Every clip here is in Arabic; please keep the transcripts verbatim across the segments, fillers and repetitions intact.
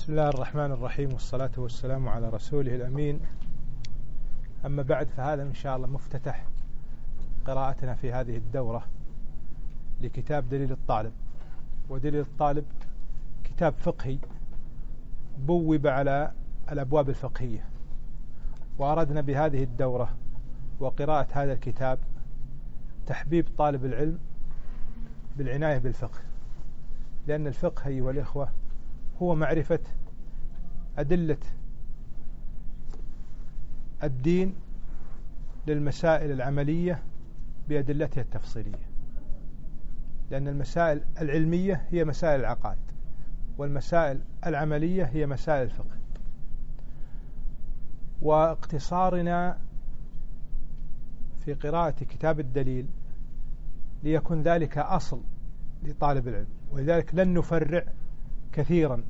بسم الله الرحمن الرحيم، والصلاة والسلام على رسوله الأمين. أما بعد، فهذا إن شاء الله مفتتح قراءتنا في هذه الدورة لكتاب دليل الطالب. ودليل الطالب كتاب فقهي بوب على الأبواب الفقهية، وأردنا بهذه الدورة وقراءة هذا الكتاب تحبيب طالب العلم بالعناية بالفقه، لأن الفقه أيها الإخوة هو معرفة أدلة الدين للمسائل العملية بأدلتها التفصيلية، لأن المسائل العلمية هي مسائل العقائد، والمسائل العملية هي مسائل الفقه. واقتصارنا في قراءة كتاب الدليل ليكون ذلك أصل لطالب العلم، ولذلك لن نفرع كثيرا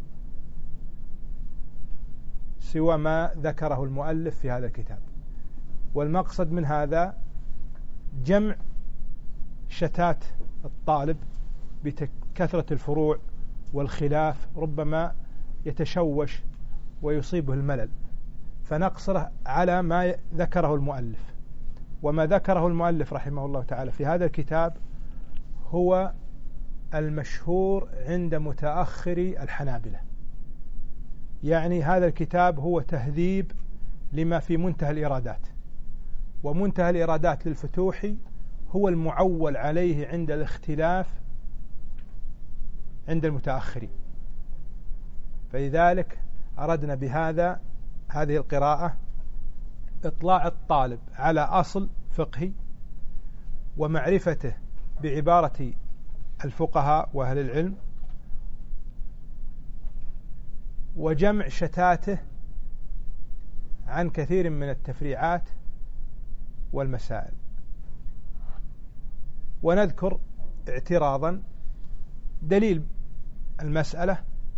سوى ما ذكره المؤلف في هذا الكتاب. والمقصد من هذا جمع شتات الطالب بكثرة الفروع والخلاف، ربما يتشوش ويصيبه الملل، فنقصره على ما ذكره المؤلف. وما ذكره المؤلف رحمه الله تعالى في هذا الكتاب هو المشهور عند متأخري الحنابلة، يعني هذا الكتاب هو تهذيب لما في منتهى الإرادات، ومنتهى الإرادات للفتوحي هو المعول عليه عند الاختلاف عند المتأخرين. فلذلك أردنا بهذا هذه القراءة إطلاع الطالب على أصل فقهي ومعرفته بعبارة الفقهاء وأهل العلم، وجمع شتاته عن كثير من التفريعات والمسائل. ونذكر اعتراضا دليل المسألة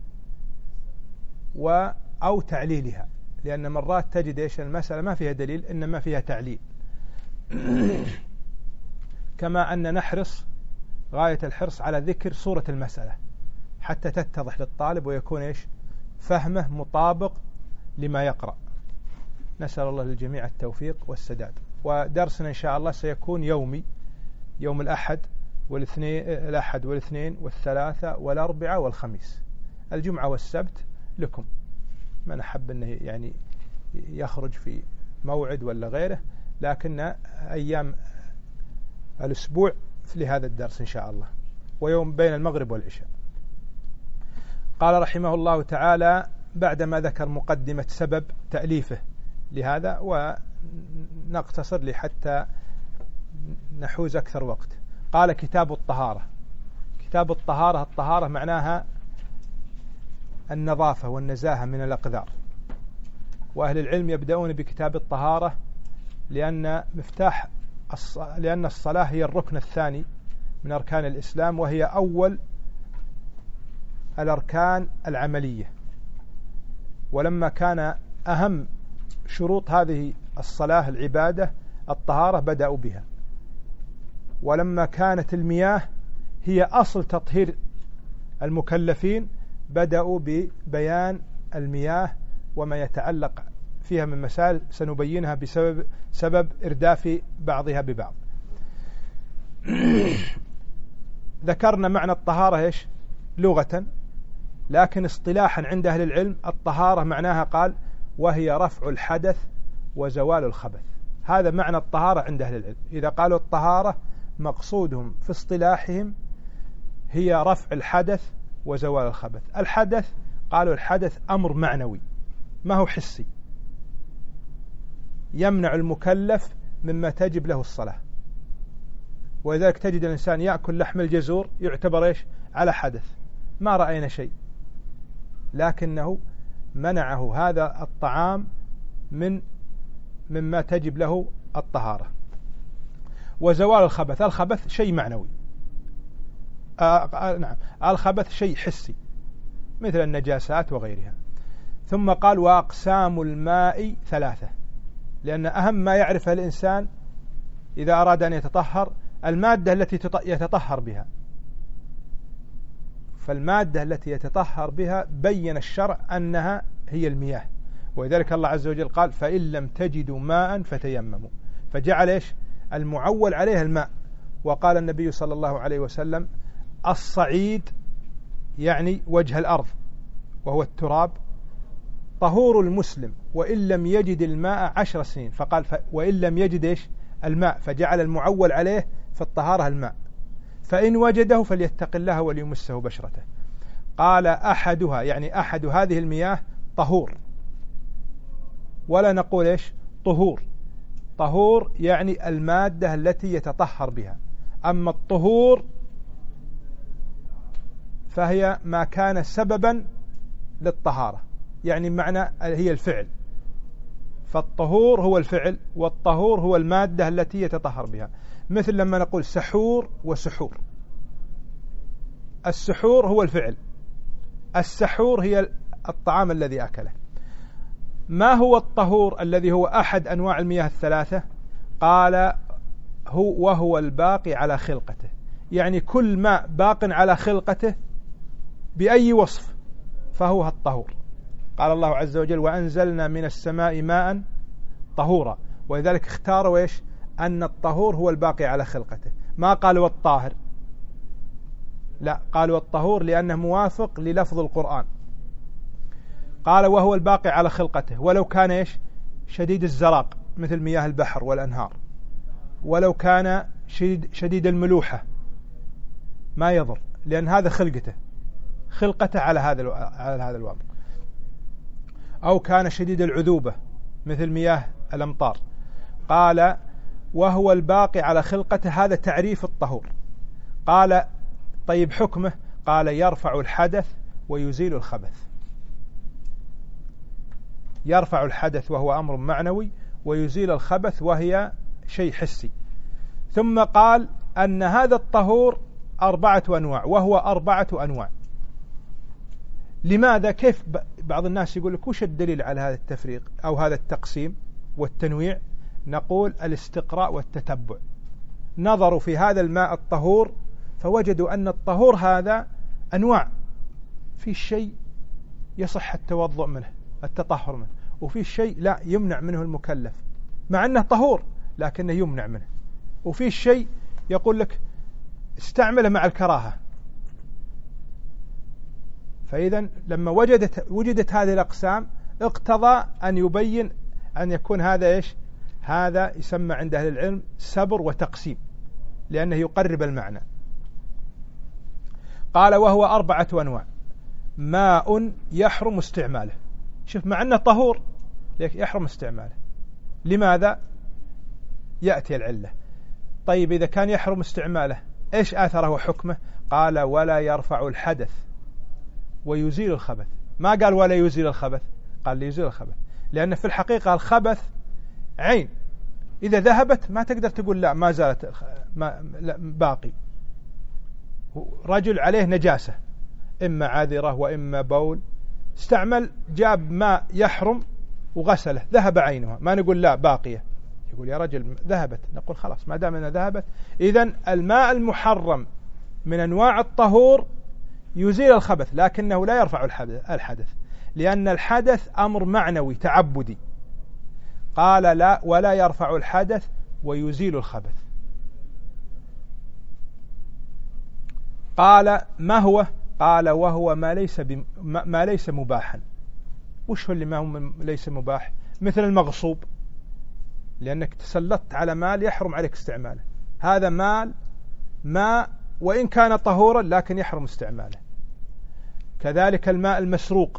و أو تعليلها، لأن مرات تجد إيش المسألة ما فيها دليل إنما فيها تعليل. كما أن نحرص غاية الحرص على ذكر صورة المسألة حتى تتضح للطالب ويكون إيش فهمه مطابق لما يقرأ. نسأل الله للجميع التوفيق والسداد. ودرسنا إن شاء الله سيكون يومي، يوم الأحد والاثنين الأحد والاثنين والثلاثة والأربعة والخميس. الجمعة والسبت لكم، من أحب أنه يعني يخرج في موعد ولا غيره، لكن أيام الأسبوع لهذا الدرس إن شاء الله، ويوم بين المغرب والعشاء. قال رحمه الله تعالى بعدما ذكر مقدمة سبب تأليفه لهذا، ونقتصر لي حتى نحوز أكثر وقت. قال كتاب الطهارة. كتاب الطهارة، الطهارة معناها النظافة والنزاهة من الأقذار، وأهل العلم يبدأون بكتاب الطهارة لأن مفتاح الص... لأن الصلاة هي الركن الثاني من أركان الإسلام، وهي أول الأركان العملية. ولما كان أهم شروط هذه الصلاة العبادة الطهارة بدأوا بها، ولما كانت المياه هي أصل تطهير المكلفين بدأوا ببيان المياه وما يتعلق فيها من مسائل سنبينها بسبب سبب إرداف بعضها ببعض. ذكرنا معنى الطهارة إيش لغة، لكن اصطلاحا عند أهل العلم الطهارة معناها قال وهي رفع الحدث وزوال الخبث. هذا معنى الطهارة عند أهل العلم. إذا قالوا الطهارة مقصودهم في اصطلاحهم هي رفع الحدث وزوال الخبث. الحدث قالوا الحدث أمر معنوي ما هو حسي، يمنع المكلف مما تجب له الصلاة، ولذلك تجد الإنسان يأكل لحم الجزور يعتبر إيش على حدث، ما رأينا شيء، لكنه منعه هذا الطعام من مما تجب له الطهارة. وزوال الخبث، الخبث شيء معنوي، آه آه نعم الخبث شيء حسي مثل النجاسات وغيرها. ثم قال وأقسام الماء ثلاثة، لأن أهم ما يعرفها الإنسان إذا أراد أن يتطهر المادة التي يتطهر بها، فالمادة التي يتطهر بها بين الشرع أنها هي المياه، ولذلك الله عز وجل قال فإن لم تجدوا ماء فتيمموا، فجعل إيش المعول عليها الماء. وقال النبي صلى الله عليه وسلم الصعيد يعني وجه الأرض وهو التراب طهور المسلم وإن لم يجد الماء عشر سنين، فقال ف... وإن لم يجد إيش الماء، فجعل المعول عليه في الطهارة الماء، فإن وجده فليتق الله وليمسه بشرته. قال أحدها يعني أحد هذه المياه طهور، ولا نقول إيش طهور، طهور يعني المادة التي يتطهر بها، أما الطهور فهي ما كان سببا للطهارة، يعني معنى هي الفعل، فالطهور هو الفعل والطهور هو المادة التي يتطهر بها. مثل لما نقول سحور وسحور، السحور هو الفعل، السحور هي الطعام الذي أكله. ما هو الطهور الذي هو أحد أنواع المياه الثلاثة؟ قال هو وهو الباقي على خلقته، يعني كل ماء باق على خلقته بأي وصف فهو الطهور. قال الله عز وجل وأنزلنا من السماء ماء طهورا، ولذلك اختاروا إيش أن الطهور هو الباقي على خلقته، ما قالوا الطاهر، لا قالوا الطهور لأنه موافق للفظ القرآن. قال وهو الباقي على خلقته، ولو كان إيش شديد الزراق مثل مياه البحر والأنهار، ولو كان شديد, شديد الملوحة ما يضر، لأن هذا خلقته خلقته على هذا على هذا الوضع. أو كان شديد العذوبة مثل مياه الأمطار. قال وهو الباقي على خلقته، هذا تعريف الطهور. قال طيب حكمه؟ قال يرفع الحدث ويزيل الخبث، يرفع الحدث وهو أمر معنوي، ويزيل الخبث وهي شيء حسي. ثم قال أن هذا الطهور أربعة أنواع، وهو أربعة أنواع. لماذا؟ كيف بعض الناس يقول لك وش الدليل على هذا التفريق أو هذا التقسيم والتنويع؟ نقول الاستقراء والتتبع. نظروا في هذا الماء الطهور فوجدوا أن الطهور هذا أنواع، في شيء يصح التوضؤ منه التطهر منه، وفي شيء لا يمنع منه المكلف مع أنه طهور لكنه يمنع منه، وفي شيء يقول لك استعمله مع الكراهة. فإذا لما وجدت وجدت هذه الأقسام اقتضى أن يبين أن يكون هذا إيش؟ هذا يسمى عند أهل العلم سبر وتقسيم، لأنه يقرب المعنى. قال وهو أربعة أنواع. ماء يحرم استعماله، شوف مع أنه طهور يحرم استعماله. لماذا؟ يأتي العلة. طيب إذا كان يحرم استعماله إيش آثره وحكمه؟ قال ولا يرفع الحدث ويزيل الخبث. ما قال ولا يزيل الخبث، قال يزيل الخبث، لأن في الحقيقة الخبث عين، إذا ذهبت ما تقدر تقول لا ما زالت ما لا باقي. رجل عليه نجاسة إما عذرة وإما بول، استعمل جاب ماء يحرم وغسله ذهب عينها، ما نقول لا باقية، يقول يا رجل ذهبت، نقول خلاص ما دام أنها ذهبت. إذن الماء المحرم من أنواع الطهور يزيل الخبث لكنه لا يرفع الحدث، لأن الحدث أمر معنوي تعبدي. قال لا ولا يرفع الحدث ويزيل الخبث. قال ما هو؟ قال وهو ما ليس بم... ما ليس مباحا. وش هو اللي ما هو ليس مباح؟ مثل المغصوب، لأنك تسلطت على مال يحرم عليك استعماله، هذا مال ما وإن كان طهورا لكن يحرم استعماله. كذلك الماء المسروق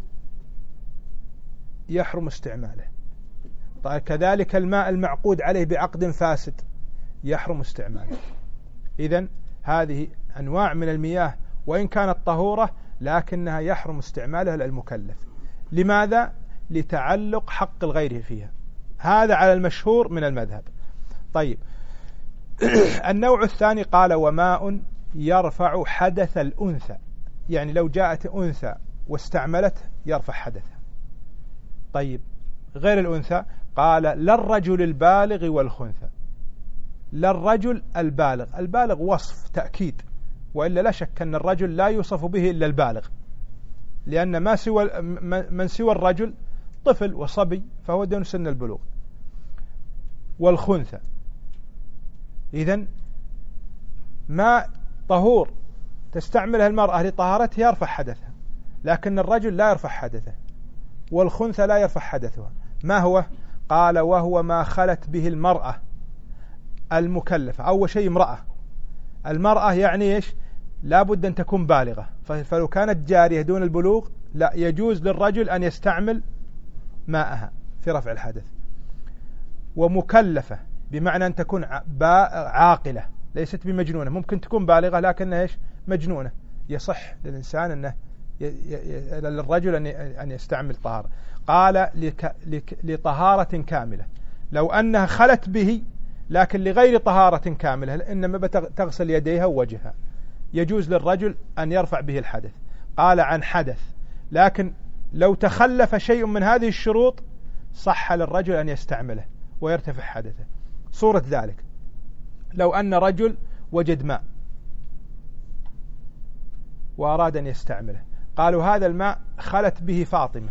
يحرم استعماله. طيب كذلك الماء المعقود عليه بعقد فاسد يحرم استعماله. إذن هذه أنواع من المياه وإن كانت طهورة لكنها يحرم استعمالها للمكلف. لماذا؟ لتعلق حق الغير فيها. هذا على المشهور من المذهب. طيب النوع الثاني قال وماء يرفع حدث الأنثى، يعني لو جاءت أنثى واستعملت يرفع حدثها. طيب غير الأنثى قال للرجل البالغ والخنثى. للرجل البالغ، البالغ وصف تأكيد، وإلا لا شك أن الرجل لا يوصف به إلا البالغ، لأن ما سوى من سوى الرجل طفل وصبي فهو دون سن البلوغ. والخنثى إذن ماء طهور تستعملها المرأة لطهارتها يرفع حدثها، لكن الرجل لا يرفع حدثه، والخنثى لا يرفع حدثها. ما هو؟ قال وهو ما خلت به المرأة المكلفة. أول شيء امرأة، المرأة يعني إيش؟ لا بد أن تكون بالغة، فلو كانت جارية دون البلوغ لا يجوز للرجل أن يستعمل ماءها في رفع الحدث. ومكلفة بمعنى أن تكون عاقلة ليست بمجنونة، ممكن تكون بالغة لكنها إيش؟ مجنونة. يصح للإنسان أنه للرجل أن يستعمل طهارة. قال لطهارة كاملة، لو أنها خلت به لكن لغير طهارة كاملة، إنما تغسل يديها ووجهها، يجوز للرجل أن يرفع به الحدث. قال عن حدث، لكن لو تخلف شيء من هذه الشروط صح للرجل أن يستعمله ويرتفع حدثه. صورة ذلك لو أن رجل وجد ماء وأراد أن يستعمله، قالوا هذا الماء خلت به فاطمة.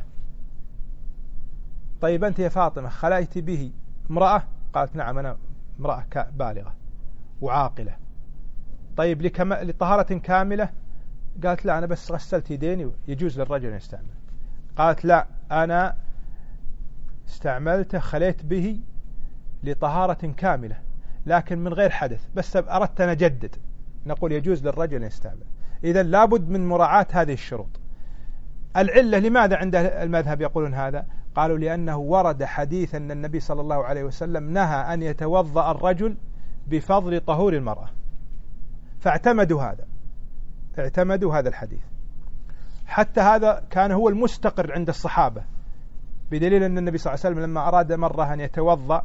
طيب أنت يا فاطمة خليت به امرأة؟ قالت نعم أنا امرأة بالغة وعاقلة. طيب لطهارة كاملة؟ قالت لا أنا بس غسلت يديني، يجوز للرجل أن يستعمل. قالت لا أنا استعملته خليت به لطهارة كاملة لكن من غير حدث، بس أردت أن أجدد، نقول يجوز للرجل أن يستعمل. إذن لابد من مراعاة هذه الشروط. العلة لماذا عند المذهب يقولون هذا؟ قالوا لأنه ورد حديث أن النبي صلى الله عليه وسلم نهى أن يتوضأ الرجل بفضل طهور المرأة، فاعتمدوا هذا اعتمدوا هذا الحديث. حتى هذا كان هو المستقر عند الصحابة، بدليل أن النبي صلى الله عليه وسلم لما أراد مرة أن يتوضأ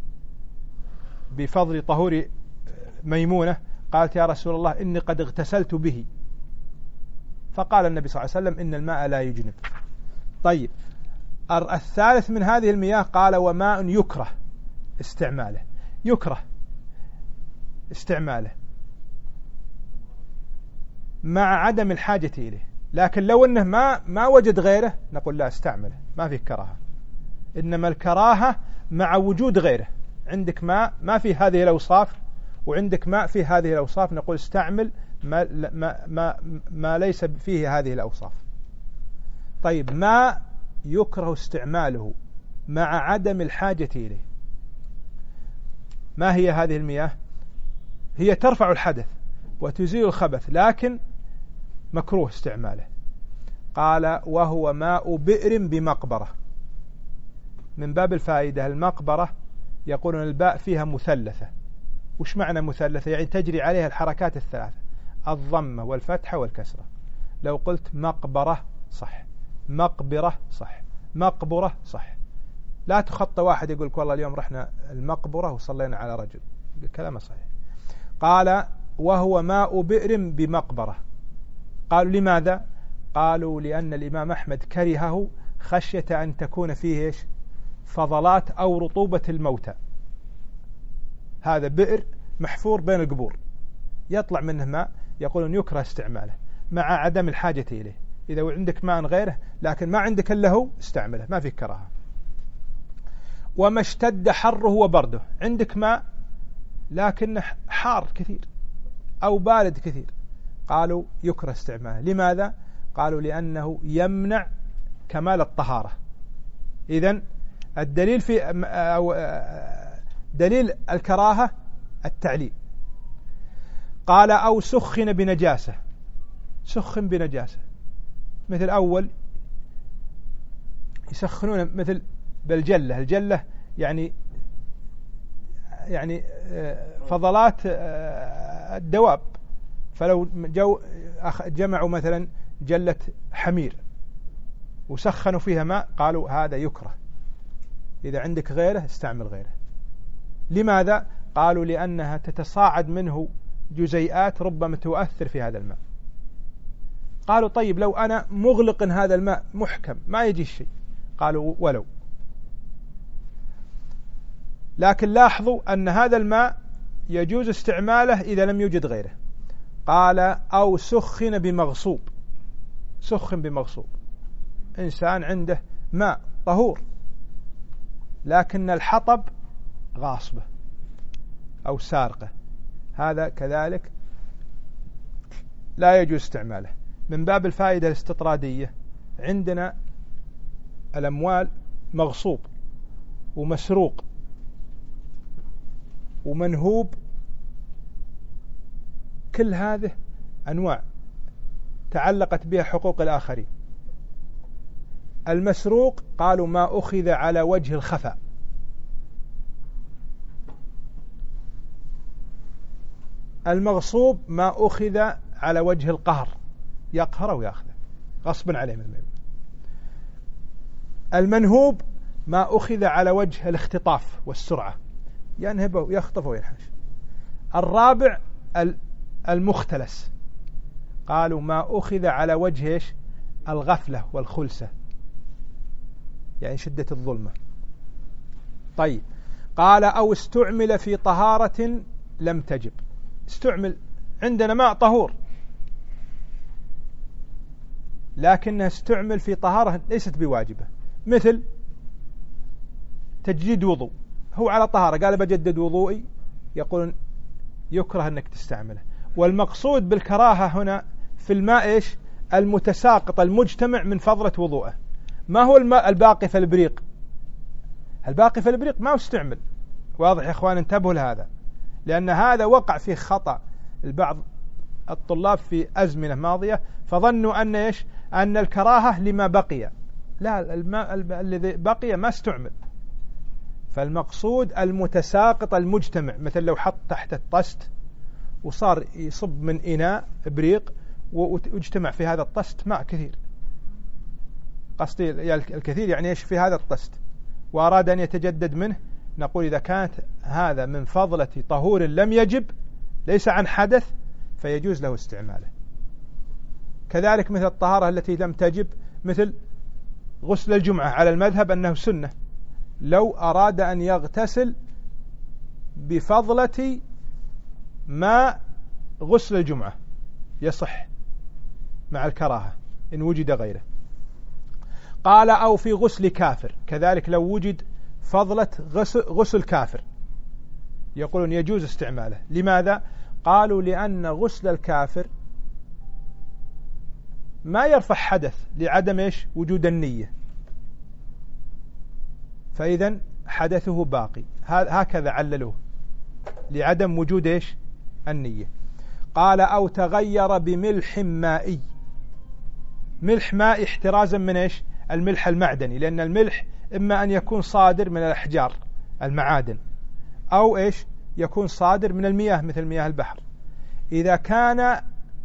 بفضل طهور ميمونة قالت يا رسول الله إني قد اغتسلت به، فقال النبي صلى الله عليه وسلم إن الماء لا يجنب. طيب الثالث من هذه المياه قال وماء يكره استعماله، يكره استعماله مع عدم الحاجة إليه، لكن لو أنه ما ما وجد غيره نقول لا استعمله، ما في كراهة. إنما الكراهة مع وجود غيره، عندك ماء ما في هذه الأوصاف وعندك ماء في هذه الأوصاف، نقول استعمل ما, ما, ما, ما ليس فيه هذه الأوصاف. طيب ما يكره استعماله مع عدم الحاجة إليه، ما هي هذه المياه؟ هي ترفع الحدث وتزيل الخبث لكن مكروه استعماله. قال وهو ماء بئر بمقبرة. من باب الفائدة المقبرة يقولون الباء فيها مثلثة. وش معنى مثلثة؟ يعني تجري عليها الحركات الثلاثة، الضمة والفتحة والكسرة. لو قلت مقبرة صح، مقبرة صح، مقبرة صح. لا تخطى واحد يقولك والله اليوم رحنا المقبرة وصلينا على رجل، كلامه صحيح. قال وهو ماء بئر بمقبرة. قالوا لماذا؟ قالوا لأن الإمام أحمد كرهه خشية أن تكون فيه إيش؟ فضلات أو رطوبة الموتى. هذا بئر محفور بين القبور يطلع منه ماء، يقولون يكره استعماله مع عدم الحاجة إليه. إذا عندك ماء غيره لكن ما عندك إلا هو استعمله، ما في كراهة. وما اشتد حره وبرده، عندك ماء لكنه حار كثير أو بارد كثير، قالوا يكره استعماله. لماذا؟ قالوا لأنه يمنع كمال الطهارة. إذن الدليل في أو دليل الكراهة التعليل. قال أو سخن بنجاسة، سخن بنجاسة مثل أول يسخنون مثل بالجلة، الجلة يعني يعني فضلات الدواب، فلو جو جمعوا مثلا جلة حمير وسخنوا فيها ماء قالوا هذا يكره، إذا عندك غيره استعمل غيره. لماذا؟ قالوا لأنها تتصاعد منه جزيئات ربما تؤثر في هذا الماء. قالوا طيب لو أنا مغلق هذا الماء محكم ما يجي الشيء، قالوا ولو. لكن لاحظوا أن هذا الماء يجوز استعماله إذا لم يوجد غيره. قال أو سخن بمغصوب. سخن بمغصوب، إنسان عنده ماء طهور لكن الحطب غاصبه أو سارقه، هذا كذلك لا يجوز استعماله. من باب الفائدة الاستطرادية، عندنا الأموال مغصوب ومسروق ومنهوب، كل هذه أنواع تعلقت بها حقوق الآخرين. المسروق قالوا ما أخذ على وجه الخفاء، المغصوب ما أخذ على وجه القهر، يقهر ويأخذه غصبا عليه من المال. المنهوب ما أخذ على وجه الاختطاف والسرعة، ينهبه ويخطف وينحش. الرابع المختلس، قالوا ما أخذ على وجه الغفلة والخلسة، يعني شدة الظلمة. طيب، قال أو استعمل في طهارة لم تجب. استعمل عندنا ماء طهور لكنه استعمل في طهارة ليست بواجبة، مثل تجديد وضوء، هو على طهارة قال بجدد وضوئي، يقولون يكره أنك تستعمله. والمقصود بالكراهة هنا في الماء إيش؟ المتساقط المجتمع من فضلة وضوءه، ما هو الماء الباقي في البريق. الباقي في البريق ما استعمل. واضح يا أخوان؟ انتبهوا لهذا، لأن هذا وقع في خطأ البعض الطلاب في أزمنة ماضية، فظنوا أن إيش؟ أن الكراهة لما بقي. لا، الماء الذي بقي ما استعمل. فالمقصود المتساقط المجتمع، مثل لو حط تحت الطست وصار يصب من إناء بريق واجتمع في هذا الطست ماء كثير، قصدي الكثير يعني إيش؟ في هذا الطست، وأراد أن يتجدد منه، نقول إذا كانت هذا من فضلة طهور لم يجب ليس عن حدث فيجوز له استعماله. كذلك مثل الطهارة التي لم تجب، مثل غسل الجمعة على المذهب أنه سنة، لو أراد أن يغتسل بفضلة ماء غسل الجمعة يصح مع الكراهة إن وجد غيره. قال أو في غسل كافر، كذلك لو وجد فضلة غسل, غسل كافر يقولون يجوز استعماله. لماذا؟ قالوا لأن غسل الكافر ما يرفع حدث لعدم إيش؟ وجود النية، فإذا حدثه باقي، هكذا عللوه لعدم وجود إيش؟ النية. قال أو تغير بملح مائي. ملح مائي احترازا من إيش؟ الملح المعدني، لأن الملح إما أن يكون صادر من الأحجار المعادن أو إيش؟ يكون صادر من المياه مثل مياه البحر. إذا كان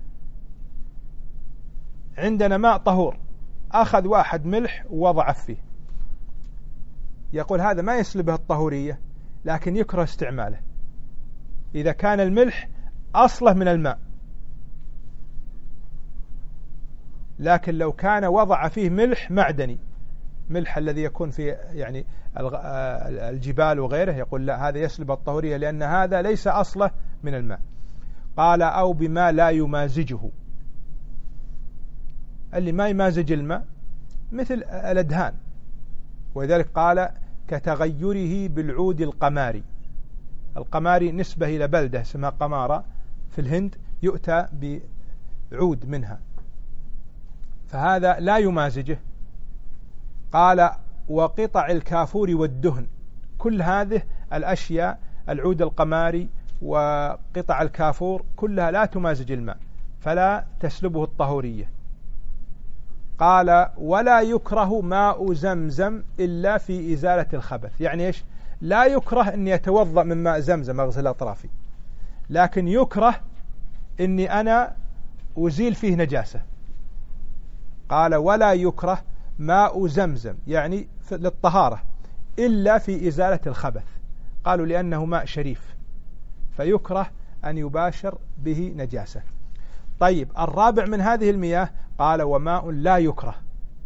عندنا ماء طهور أخذ واحد ملح ووضع فيه، يقول هذا ما يسلبه الطهورية لكن يكره استعماله إذا كان الملح أصله من الماء. لكن لو كان وضع فيه ملح معدني، ملح الذي يكون في يعني الجبال وغيره، يقول لا، هذا يسلب الطهورية لأن هذا ليس أصله من الماء. قال أو بما لا يمازجه. اللي ما يمازج الماء مثل الأدهان، ولذلك قال كتغيره بالعود القماري. القماري نسبة إلى بلدة اسمها قمارة في الهند، يؤتى بعود منها، فهذا لا يمازجه. قال وقطع الكافور والدهن، كل هذه الأشياء العود القماري وقطع الكافور كلها لا تمازج الماء فلا تسلبه الطهورية. قال ولا يكره ماء زمزم إلا في إزالة الخبث. يعني إيش؟ لا يكره أن يتوضأ من ماء زمزم أغسل أطرافي، لكن يكره أني أنا أزيل فيه نجاسة. قال ولا يكره ماء زمزم يعني للطهارة إلا في إزالة الخبث، قالوا لأنه ماء شريف فيكره أن يباشر به نجاسة. طيب، الرابع من هذه المياه قال وماء لا يكره.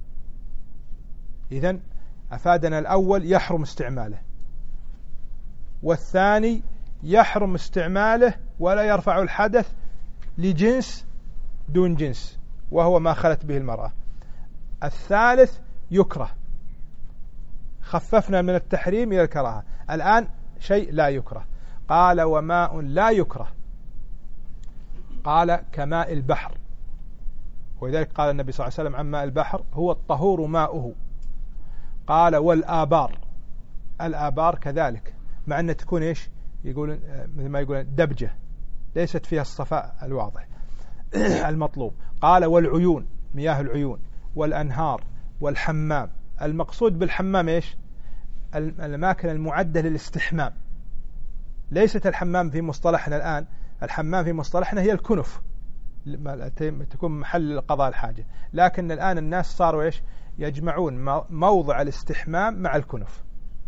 إذن أفادنا الأول يحرم استعماله، والثاني يحرم استعماله ولا يرفع الحدث لجنس دون جنس، وهو ما خلت به المرأة. الثالث يكره، خففنا من التحريم إلى الكراهة، الآن شيء لا يكره. قال وماء لا يكره، قال كماء البحر، ولذلك قال النبي صلى الله عليه وسلم عن ماء البحر هو الطهور ماؤه. قال والآبار، الآبار كذلك، مع أن تكون إيش يقولون مثل ما يقولون دبجة، ليست فيها الصفاء الواضح المطلوب. قال والعيون، مياه العيون، والأنهار، والحمام. المقصود بالحمام إيش؟ الأماكن المعدة للاستحمام، ليست الحمام في مصطلحنا الآن. الحمام في مصطلحنا هي الكنف، تكون محل قضاء الحاجة، لكن الآن الناس صاروا إيش؟ يجمعون موضع الاستحمام مع الكنف.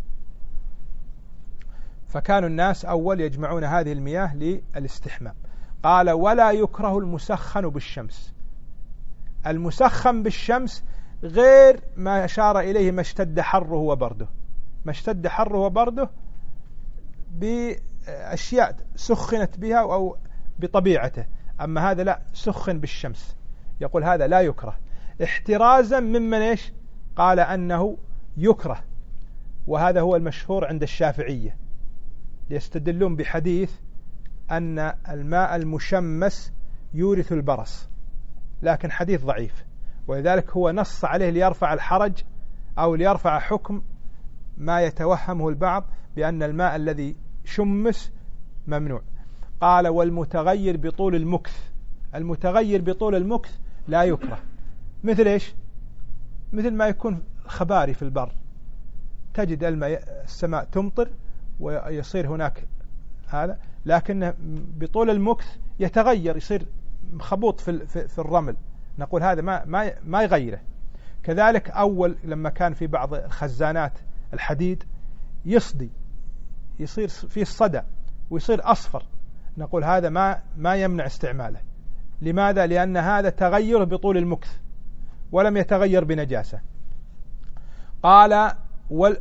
فكانوا الناس أول يجمعون هذه المياه للاستحمام. قال ولا يكره المسخن بالشمس. المسخن بالشمس غير ما أشار إليه ما اشتد حره وبرده، ما اشتد حره وبرده بأشياء سخنت بها أو بطبيعته، أما هذا لا، سخن بالشمس، يقول هذا لا يكره احترازا ممن إيش؟ قال أنه يكره، وهذا هو المشهور عند الشافعية، يستدلون بحديث أن الماء المشمس يورث البرص، لكن حديث ضعيف، ولذلك هو نص عليه ليرفع الحرج أو ليرفع حكم ما يتوهمه البعض بأن الماء الذي شمس ممنوع. قال والمتغير بطول المكث، المتغير بطول المكث لا يكره، مثل إيش؟ مثل ما يكون خباري في البر، تجد الماء السماء تمطر ويصير هناك هذا، لكن بطول المكث يتغير، يصير خبوط في في الرمل، نقول هذا ما ما ما يغيره. كذلك أول لما كان في بعض الخزانات الحديد يصدي، يصير فيه الصدى ويصير أصفر، نقول هذا ما ما يمنع استعماله. لماذا؟ لأن هذا تغير بطول المكث ولم يتغير بنجاسة. قال وال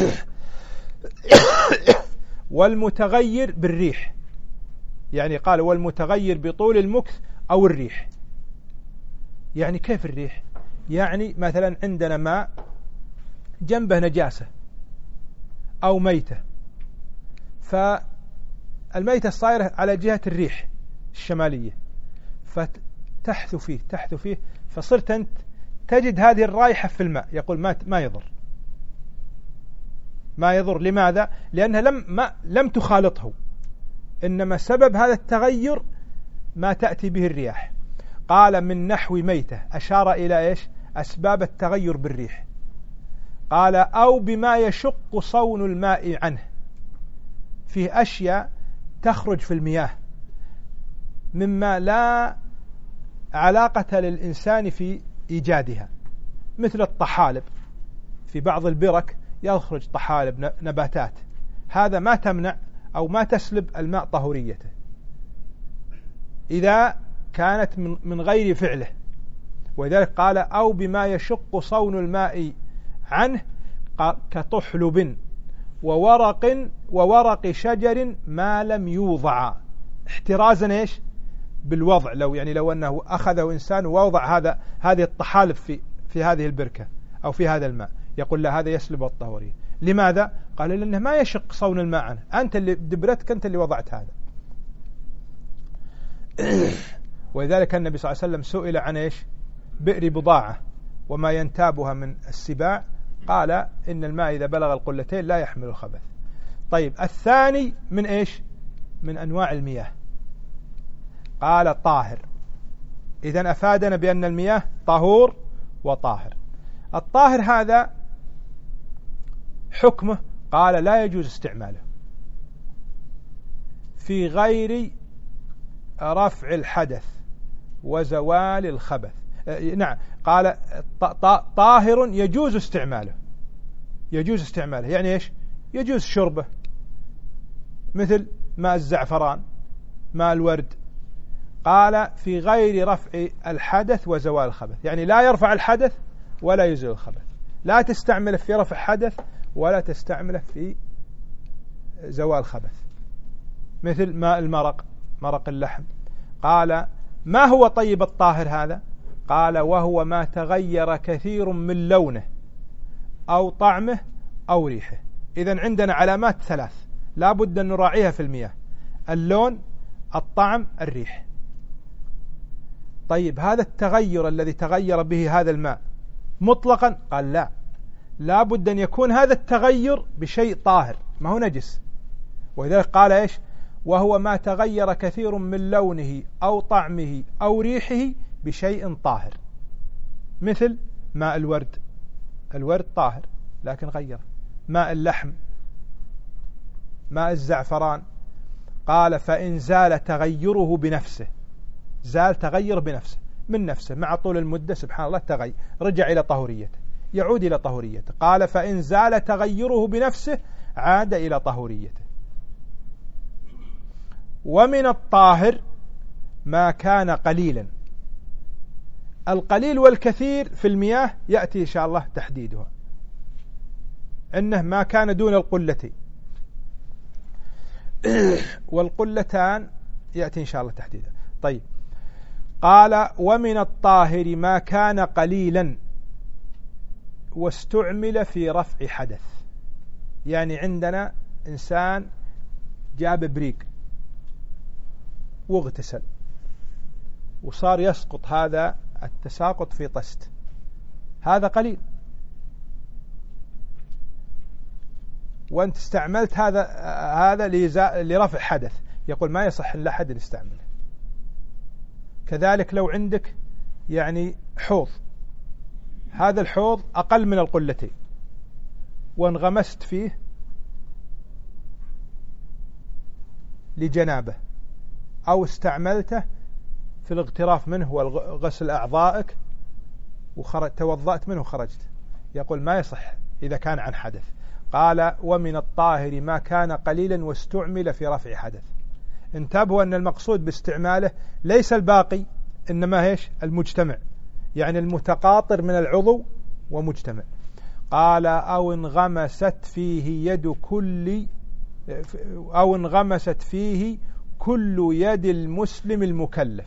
والمتغير بالريح، يعني قال والمتغير بطول المكث أو الريح. يعني كيف الريح؟ يعني مثلا عندنا ماء جنبه نجاسة أو ميتة، فالميتة صايرة على جهة الريح الشمالية، فتحث فيه تحث فيه فصرت أنت تجد هذه الرائحة في الماء، يقول ما ما يضر، ما يضر. لماذا؟ لأنها لم ما لم تخالطه، إنما سبب هذا التغير ما تأتي به الرياح. قال من نحو ميتة، أشار إلى إيش؟ أسباب التغير بالريح. قال أو بما يشق صون الماء عنه، فيه أشياء تخرج في المياه مما لا علاقة للإنسان في إيجادها، مثل الطحالب، في بعض البرك يخرج طحالب نباتات، هذا ما تمنع أو ما تسلب الماء طهوريته إذا كانت من غير فعله. ولذلك قال أو بما يشق صون الماء عنه كطحلب وورق وورق شجر ما لم يوضع، احترازا إيش؟ بالوضع، لو يعني لو أنه أخذه إنسان ووضع هذا هذه الطحالب في في هذه البركة أو في هذا الماء، يقول لا، هذا يسلب الطهورية. لماذا؟ قال لأنه ما يشق صون الماء عنه، أنت اللي دبرتك، أنت اللي وضعت هذا. ولذلك النبي صلى الله عليه وسلم سئل عن إيش؟ بئر بضاعة وما ينتابها من السباع، قال إن الماء إذا بلغ القلتين لا يحمل الخبث. طيب الثاني من إيش؟ من أنواع المياه، قال طاهر. إذن أفادنا بأن المياه طهور وطاهر. الطاهر هذا حكمه قال لا يجوز استعماله في غير رفع الحدث وزوال الخبث. نعم، قال طاهر يجوز استعماله، يجوز استعماله يعني إيش؟ يجوز شربه، مثل ماء الزعفران، ماء الورد. قال في غير رفع الحدث وزوال الخبث، يعني لا يرفع الحدث ولا يزيل الخبث، لا تستعمله في رفع حدث ولا تستعمله في زوال الخبث، مثل ماء المرق، مرق اللحم. قال ما هو طيب الطاهر هذا؟ قال وهو ما تغير كثير من لونه أو طعمه أو ريحه. إذن عندنا علامات ثلاث لا بد أن نراعيها في المياه: اللون، الطعم، الريح. طيب هذا التغير الذي تغير به هذا الماء مطلقا؟ قال لا، لا بد أن يكون هذا التغير بشيء طاهر، ما هو نجس. ولذلك قال إيش؟ وهو ما تغير كثير من لونه أو طعمه أو ريحه بشيء طاهر، مثل ماء الورد. الورد طاهر لكن غير. ماء اللحم، ماء الزعفران. قال فإن زال تغيره بنفسه، زال تغير بنفسه من نفسه مع طول المدة، سبحان الله تغير، رجع إلى طهوريته، يعود إلى طهوريته. قال فإن زال تغيره بنفسه عاد إلى طهوريته. ومن الطاهر ما كان قليلا. القليل والكثير في المياه يأتي إن شاء الله تحديدها، إنه ما كان دون القلتين، والقلتان يأتي إن شاء الله تحديدها. طيب قال ومن الطاهر ما كان قليلا واستعمل في رفع حدث. يعني عندنا إنسان جاب بريق واغتسل وصار يسقط هذا التساقط في طست، هذا قليل، وأنت استعملت هذا هذا لرفع حدث، يقول ما يصح إلا أحد يستعمله. كذلك لو عندك يعني حوض، هذا الحوض أقل من القلتين وانغمست فيه لجنابه، أو استعملته في الاغتراف منه وغسل أعضائك وتوضأت منه وخرجت، يقول ما يصح إذا كان عن حدث. قال ومن الطاهر ما كان قليلا واستعمل في رفع حدث. انتبهوا أن المقصود باستعماله ليس الباقي، إنما هيش المجتمع، يعني المتقاطر من العضو ومجتمع. قال أو انغمست فيه يد كل أو انغمست فيه كل يد المسلم المكلف.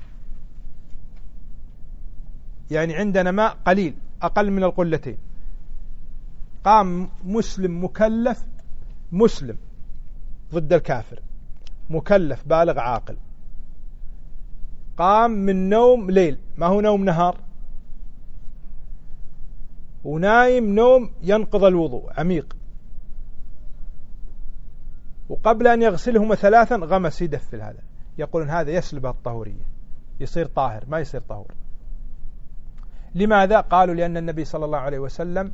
يعني عندنا ماء قليل أقل من القلتين، قام مسلم مكلف، مسلم ضد الكافر، مكلف بالغ عاقل، قام من نوم ليل، ما هو نوم نهار، ونايم نوم ينقض الوضوء عميق، وقبل أن يغسلهما ثلاثا غمس يده في هذا، يقولون هذا يسلبه الطهورية، يصير طاهر، ما يصير طهور. لماذا؟ قالوا لأن النبي صلى الله عليه وسلم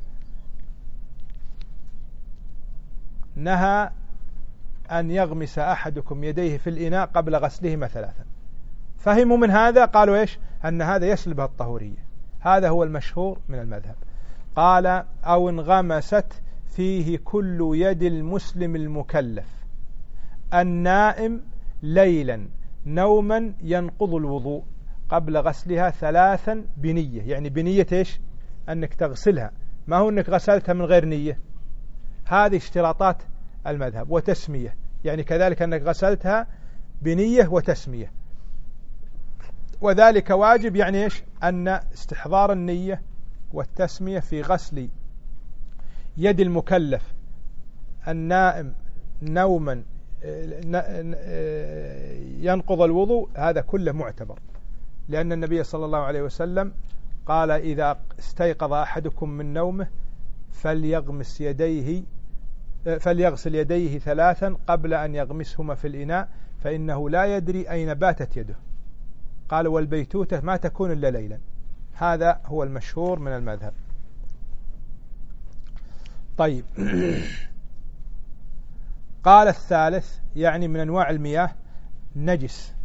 نهى أن يغمس أحدكم يديه في الإناء قبل غسلهما ثلاثا. فهموا من هذا قالوا إيش؟ أن هذا يسلبه الطهورية. هذا هو المشهور من المذهب. قال أو انغمست فيه كل يد المسلم المكلف النائم ليلا نوما ينقض الوضوء قبل غسلها ثلاثا بنية. يعني بنية إيش؟ أنك تغسلها، ما هو أنك غسلتها من غير نية. هذه اشتراطات المذهب. وتسمية، يعني كذلك أنك غسلتها بنية وتسمية، وذلك واجب. يعني إيش؟ أن استحضار النية والتسمية في غسل يد المكلف النائم نوما ينقض الوضوء، هذا كله معتبر، لأن النبي صلى الله عليه وسلم قال إذا استيقظ أحدكم من نومه فليغمس يديه فليغسل يديه ثلاثا قبل أن يغمسهما في الإناء فإنه لا يدري أين باتت يده. قال والبيتوتة ما تكون إلا ليلا. هذا هو المشهور من المذهب. طيب قال الثالث، يعني من أنواع المياه نجس.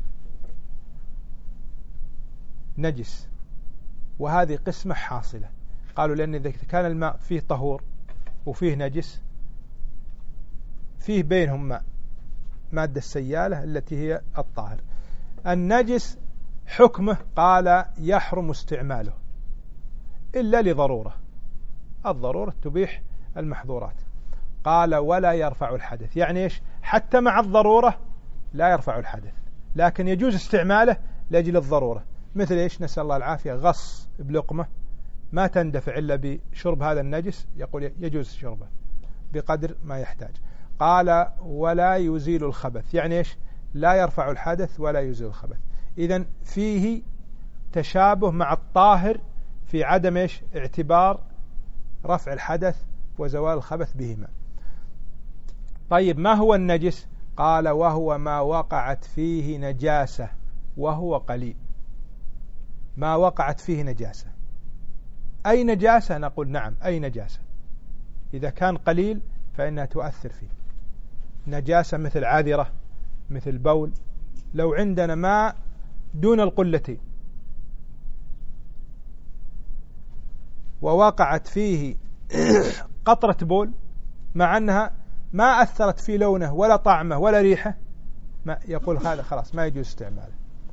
نجس وهذه قسمة حاصلة. قالوا لأن إذا كان الماء فيه طهور وفيه نجس، فيه بينهم ماء مادة السيالة التي هي الطاهر. النجس حكمه قال يحرم استعماله إلا لضرورة، الضرورة تبيح المحظورات. قال ولا يرفع الحدث. يعني إيش؟ حتى مع الضرورة لا يرفع الحدث، لكن يجوز استعماله لأجل الضرورة، مثل إيش؟ نسأل الله العافية، غص بلقمة ما تندفع إلا بشرب هذا النجس، يقول يجوز شربه بقدر ما يحتاج. قال ولا يزيل الخبث، يعني إيش؟ لا يرفع الحدث ولا يزيل الخبث. إذن فيه تشابه مع الطاهر في عدم إيش؟ اعتبار رفع الحدث وزوال الخبث بهما. طيب ما هو النجس؟ قال وهو ما وقعت فيه نجاسة وهو قليل. ما وقعت فيه نجاسة، أي نجاسة؟ نقول نعم أي نجاسة. إذا كان قليل فإنها تؤثر فيه، نجاسة مثل عذرة مثل بول. لو عندنا ماء دون القلتين ووقعت فيه قطرة بول مع أنها ما أثرت في لونه ولا طعمه ولا ريحه، ما يقول هذا خلاص ما يجوز استعماله.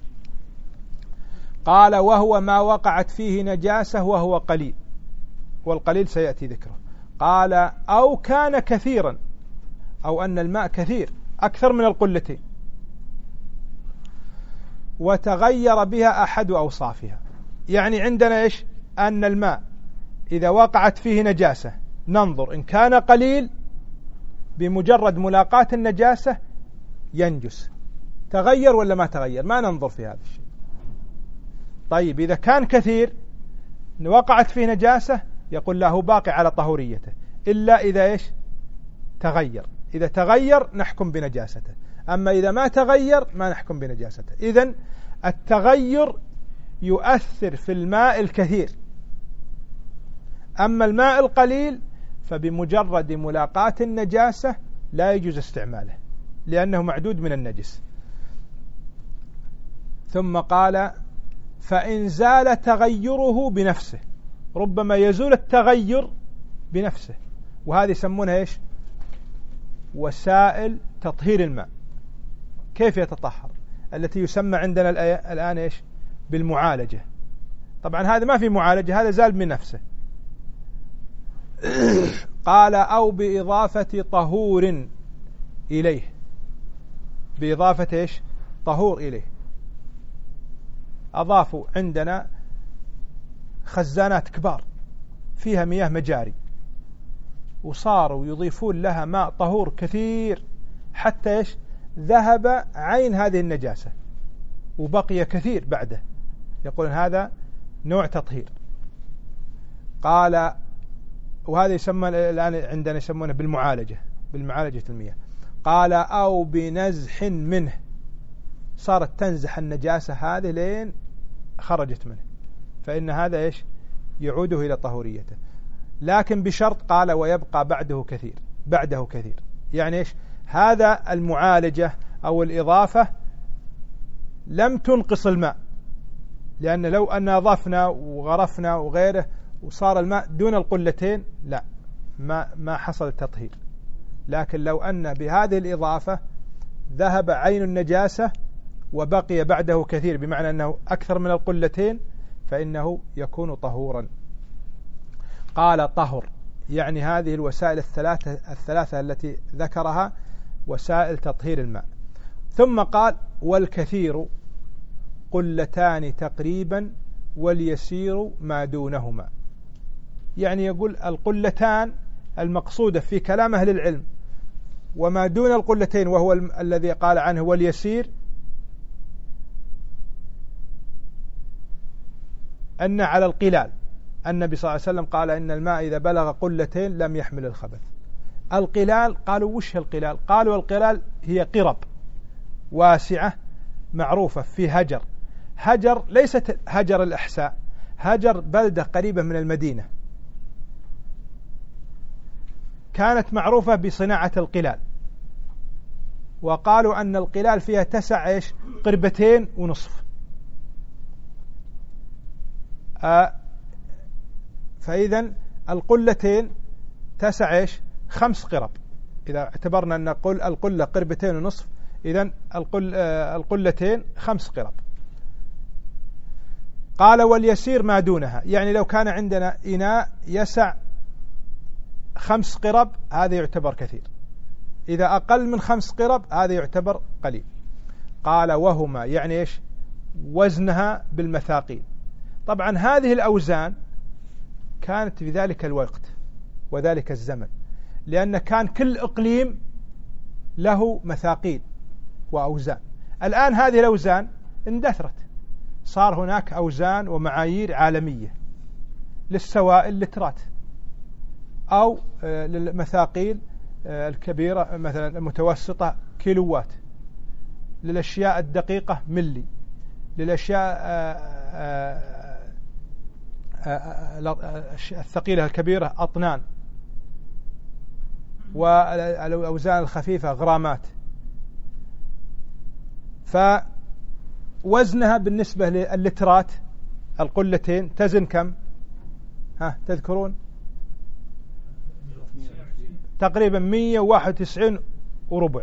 قال وهو ما وقعت فيه نجاسة وهو قليل، والقليل سيأتي ذكره. قال أو كان كثيرا، أو أن الماء كثير أكثر من القلتين وتغير بها أحد أوصافها. يعني عندنا إيش؟ أن الماء إذا وقعت فيه نجاسة ننظر إن كان قليل بمجرد ملاقاة النجاسة ينجس، تغير ولا ما تغير، ما ننظر في هذا الشيء. طيب إذا كان كثير وقعت فيه نجاسة يقول له باقي على طهوريته إلا إذا إيش؟ تغير. إذا تغير نحكم بنجاسته، أما إذا ما تغير ما نحكم بنجاسته. إذن التغير يؤثر في الماء الكثير، أما الماء القليل فبمجرد ملاقاة النجاسة لا يجوز استعماله لأنه معدود من النجس. ثم قال فإن زال تغيره بنفسه، ربما يزول التغير بنفسه، وهذه يسمونها إيش؟ وسائل تطهير الماء. كيف يتطهر؟ التي يسمى عندنا الآن إيش؟ بالمعالجة. طبعا هذا ما في معالجة، هذا زال من نفسه. قال أو بإضافة طهور إليه، بإضافة إيش؟ طهور إليه. أضافوا عندنا خزانات كبار فيها مياه مجاري وصاروا يضيفون لها ماء طهور كثير حتى إيش؟ ذهب عين هذه النجاسة وبقي كثير بعده، يقول هذا نوع تطهير. قال وهذا يسمى الآن عندنا يسمونه بالمعالجة، بالمعالجة المياه. قال أو بنزح منه، صارت تنزح النجاسة هذه لين خرجت منه، فإن هذا إيش؟ يعوده إلى طهوريته، لكن بشرط قال ويبقى بعده كثير، بعده كثير. يعني إيش؟ هذا المعالجة أو الإضافة لم تنقص الماء، لأن لو أن أضفنا وغرفنا وغيره وصار الماء دون القلتين لا ما ما حصل التطهير. لكن لو أن بهذه الإضافة ذهب عين النجاسة وبقي بعده كثير، بمعنى أنه أكثر من القلتين، فإنه يكون طهورا. قال طهر، يعني هذه الوسائل الثلاثة, الثلاثة التي ذكرها وسائل تطهير الماء. ثم قال والكثير قلتان تقريبا واليسير ما دونهما. يعني يقول القلتان المقصودة في كلام أهل العلم، وما دون القلتين وهو الذي قال عنه واليسير أن على القلال. النبي صلى الله عليه وسلم قال إن الماء إذا بلغ قلتين لم يحمل الخبث. القلال قالوا وش القلال؟ قالوا القلال هي قرب واسعة معروفة في هجر، هجر ليست هجر الأحساء، هجر بلدة قريبة من المدينة كانت معروفة بصناعة القلال، وقالوا أن القلال فيها تسع إيش؟ قربتين ونصف. آه فإذا القلتين تسع إيش؟ خمس قرب. إذا اعتبرنا أن قل القلة قربتين ونصف، إذن القل آه القلتين خمس قرب. قال واليسير ما دونها، يعني لو كان عندنا إناء يسع خمس قرب هذا يعتبر كثير، إذا أقل من خمس قرب هذا يعتبر قليل. قال وهما، يعني إيش؟ وزنها بالمثاقيل. طبعا هذه الأوزان كانت في ذلك الوقت وذلك الزمن، لأن كان كل إقليم له مثاقيل وأوزان. الآن هذه الأوزان اندثرت، صار هناك أوزان ومعايير عالمية للسوائل لترات، أو للمثاقيل الكبيرة مثلا المتوسطة كيلوات، للأشياء الدقيقة ملي، للأشياء الثقيلة الكبيرة أطنان، والأوزان الخفيفة غرامات. فوزنها بالنسبة للترات القلتين تزن كم؟ ها تذكرون؟ تقريبا مية وواحد وتسعين وربع،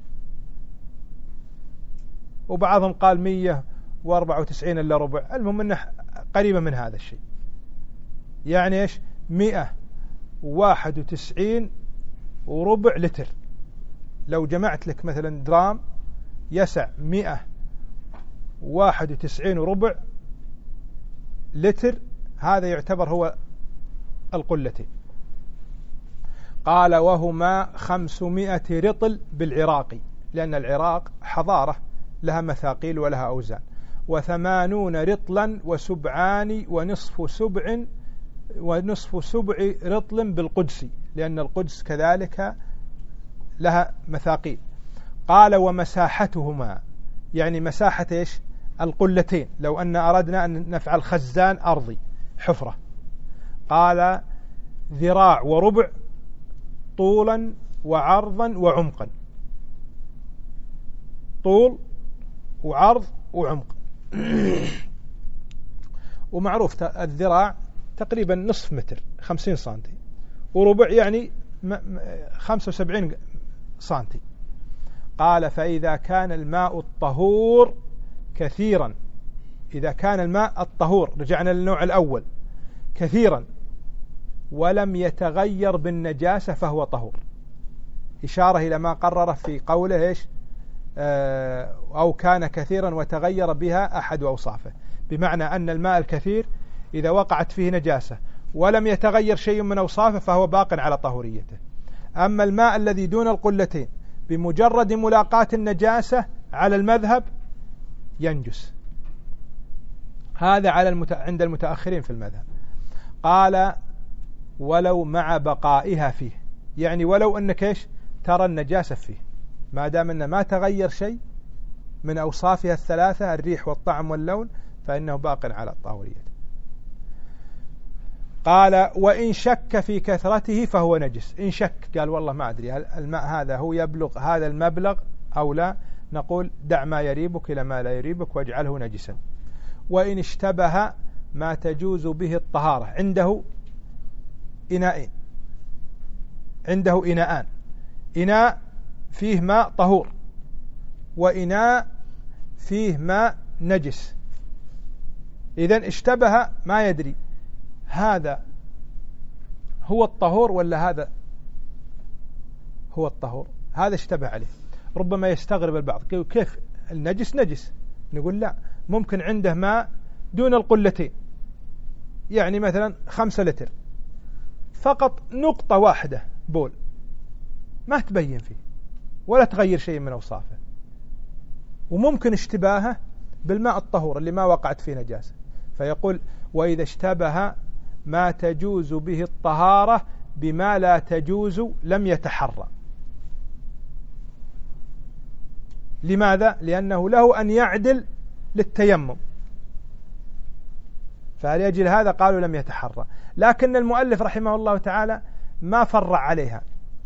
وبعضهم قال مية واربعة وتسعين إلا ربع، المهم أنه قريبة من هذا الشيء. يعني إيش؟ مئة وواحد وتسعين وربع لتر. لو جمعت لك مثلا درام يسع مئة وواحد وتسعين وربع لتر، هذا يعتبر هو القلتين. قال وهما خمسمائة رطل بالعراقي، لأن العراق حضارة لها مثاقيل ولها أوزان، وثمانون رطلا وسبعان ونصف سبع ونصف سبع رطل بالقدسي، لأن القدس كذلك لها مثاقيل. قال ومساحتهما، يعني مساحة إيش؟ القلتين، لو أن أردنا أن نفعل خزان أرضي حفرة، قال ذراع وربع طولا وعرضا وعمقا، طول وعرض وعمق. ومعروف الذراع تقريبا نصف متر خمسين سنتي، وربع يعني خمسة وسبعين سنتي. قال فإذا كان الماء الطهور كثيرا، إذا كان الماء الطهور، رجعنا للنوع الأول، كثيرا ولم يتغير بالنجاسة فهو طهور، إشارة إلى ما قرر في قوله إيش؟ آه أو كان كثيرا وتغير بها أحد أوصافه، بمعنى أن الماء الكثير إذا وقعت فيه نجاسة ولم يتغير شيء من أوصافه فهو باق على طهوريته. أما الماء الذي دون القلتين بمجرد ملاقاة النجاسة على المذهب ينجس، هذا على المت... عند المتأخرين في المذهب. قال ولو مع بقائها فيه، يعني ولو أنك إيش ترى النجاسة فيه، ما دام أنه ما تغير شيء من أوصافها الثلاثة الريح والطعم واللون فإنه باق على الطهورية. قال وإن شك في كثرته فهو نجس. إن شك قال والله ما أدري هل الماء هذا هو يبلغ هذا المبلغ أو لا، نقول دع ما يريبك إلى ما لا يريبك واجعله نجسا. وإن اشتبه ما تجوز به الطهارة، عنده إناءين، عنده إناءان، إناء فيه ماء طهور وإناء فيه ماء نجس. إذن اشتبه ما يدري هذا هو الطهور ولا هذا هو الطهور، هذا اشتبه عليه. ربما يستغرب البعض كيف النجس نجس، نقول لا، ممكن عنده ماء دون القلتين، يعني مثلا خمسة لتر فقط نقطة واحدة بول ما تبين فيه ولا تغير شيء من أوصافه، وممكن اشتباهه بالماء الطهور اللي ما وقعت فيه نجاسة. فيقول وإذا اشتبه ما تجوز به الطهارة بما لا تجوز لم يتحرى. لماذا؟ لأنه له أن يعدل للتيمم، فلأجل هذا قالوا لم يتحرى. لكن المؤلف رحمه الله تعالى ما فرع عليها،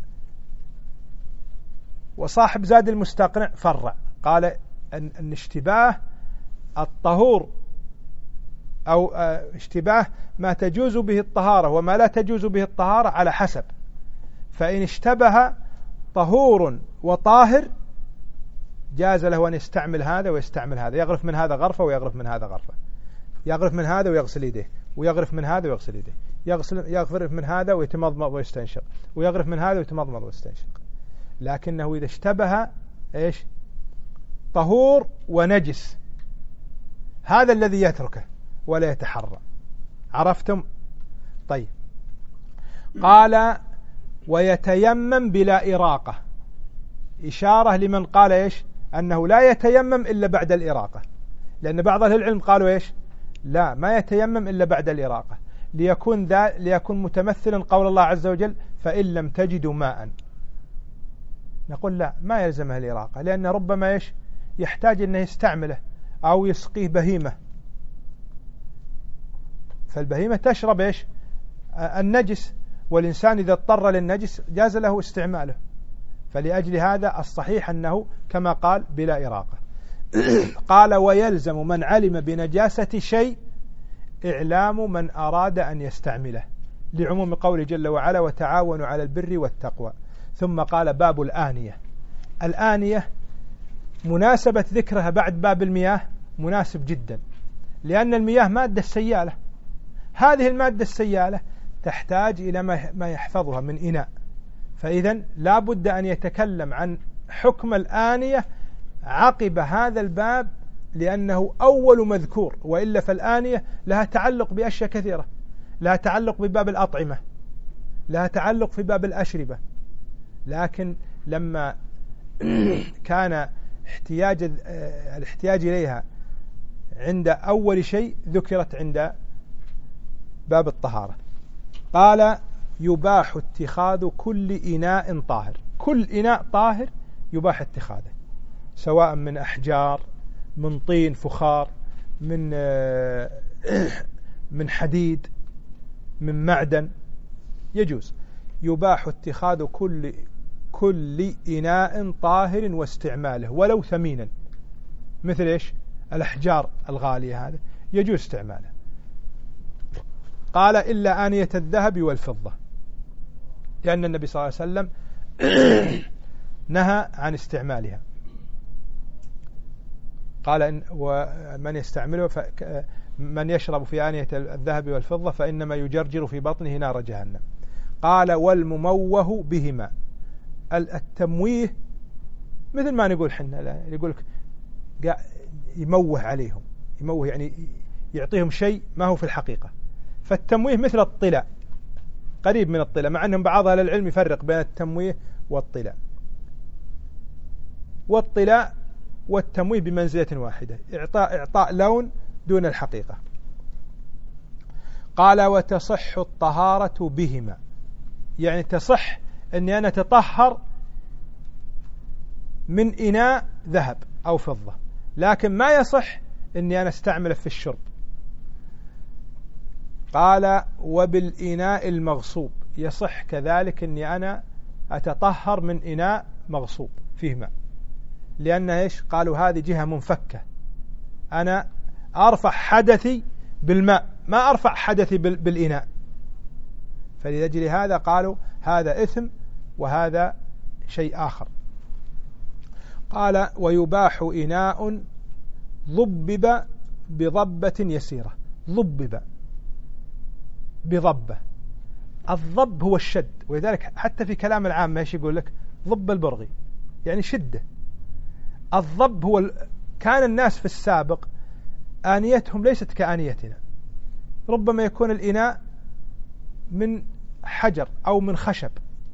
وصاحب زاد المستقنع فرع، قال أن, أن اشتباه الطهور أو اشتباه ما تجوز به الطهارة وما لا تجوز به الطهارة على حسب، فإن اشتبه طهور وطاهر جاز له أن يستعمل هذا ويستعمل هذا، يغرف من هذا غرفة ويغرف من هذا غرفة، يغرف من هذا ويغسل يديه، ويغرف من هذا ويغسل يديه، يغسل يغرف من هذا ويتمضمض ويستنشق، ويغرف من هذا ويتمضمض ويستنشق. لكنه إذا اشتبه إيش طهور ونجس هذا الذي يتركه ولا يتحرى. عرفتم؟ طيب. قال ويتيمم بلا إراقة، إشارة لمن قال إيش؟ أنه لا يتيمم إلا بعد الإراقة، لأن بعض أهل العلم قالوا إيش؟ لا، ما يتيمم إلا بعد الإراقة، ليكون ذا ليكون متمثلا قول الله عز وجل فإن لم تجدوا ماء. نقول لا، ما يلزمها الإراقة، لأن ربما إيش؟ يحتاج أنه يستعمله أو يسقيه بهيمة، فالبهيمة تشرب إيش؟ النجس، والإنسان إذا اضطر للنجس جاز له استعماله، فلأجل هذا الصحيح أنه كما قال بلا إراقة. قال ويلزم من علم بنجاسة شيء إعلام من أراد أن يستعمله، لعموم قوله جل وعلا وتعاونوا على البر والتقوى. ثم قال باب الآنية. الآنية مناسبة ذكرها بعد باب المياه مناسب جدا، لأن المياه مادة سيالة، هذه المادة السيالة تحتاج إلى ما يحفظها من إناء، فإذا لا بد أن يتكلم عن حكم الآنية عقب هذا الباب، لأنه أول مذكور، وإلا فالآنية لها تعلق بأشياء كثيرة، لها تعلق بباب الأطعمة، لها تعلق في باب الأشربة، لكن لما كان احتياج الاحتياج إليها عند أول شيء ذكرت عند باب الطهارة. قال يباح اتخاذ كل إناء طاهر، كل إناء طاهر يباح اتخاذه، سواء من أحجار، من طين فخار، من من حديد، من معدن، يجوز. يباح اتخاذ كل كل إناء طاهر واستعماله ولو ثمينا، مثل إيش؟ الأحجار الغالية هذا يجوز استعماله. قال إلا آنية الذهب والفضة، لأن النبي صلى الله عليه وسلم نهى عن استعمالها. قال إن ومن يستعمله من يشرب في آنية الذهب والفضة فإنما يجرجر في بطنه نار جهنم. قال والمموه بهما، التمويه مثل ما نقول حنا، يقول لك يموه عليهم، يموه يعني يعطيهم شيء ما هو في الحقيقة، فالتمويه مثل الطلاء، قريب من الطلاء، مع أنهم بعض أهل العلم يفرق بين التمويه والطلاء، والطلاء والتمويه بمنزلة واحدة، إعطاء إعطاء لون دون الحقيقة. قال وتصح الطهارة بهما، يعني تصح أني أنا أتطهر من إناء ذهب أو فضة، لكن ما يصح أني أنا استعمله في الشرب. قال وبالإناء المغصوب، يصح كذلك أني أنا أتطهر من إناء مغصوب فيه ماء، لأن إيش؟ قالوا هذه جهة منفكة، أنا أرفع حدثي بالماء، ما أرفع حدثي بالإناء، فلأجل هذا قالوا هذا إثم وهذا شيء آخر. قال ويباح إناء ضبب بضبة يسيرة، ضبب بضبة، الضب هو الشد، ولذلك حتى في كلام العام ايش يقول لك؟ ضب البرغي، يعني شدة. الضب هو ال... كان الناس في السابق آنيتهم ليست كآنيتنا، ربما يكون الإناء من حجر أو من خشب،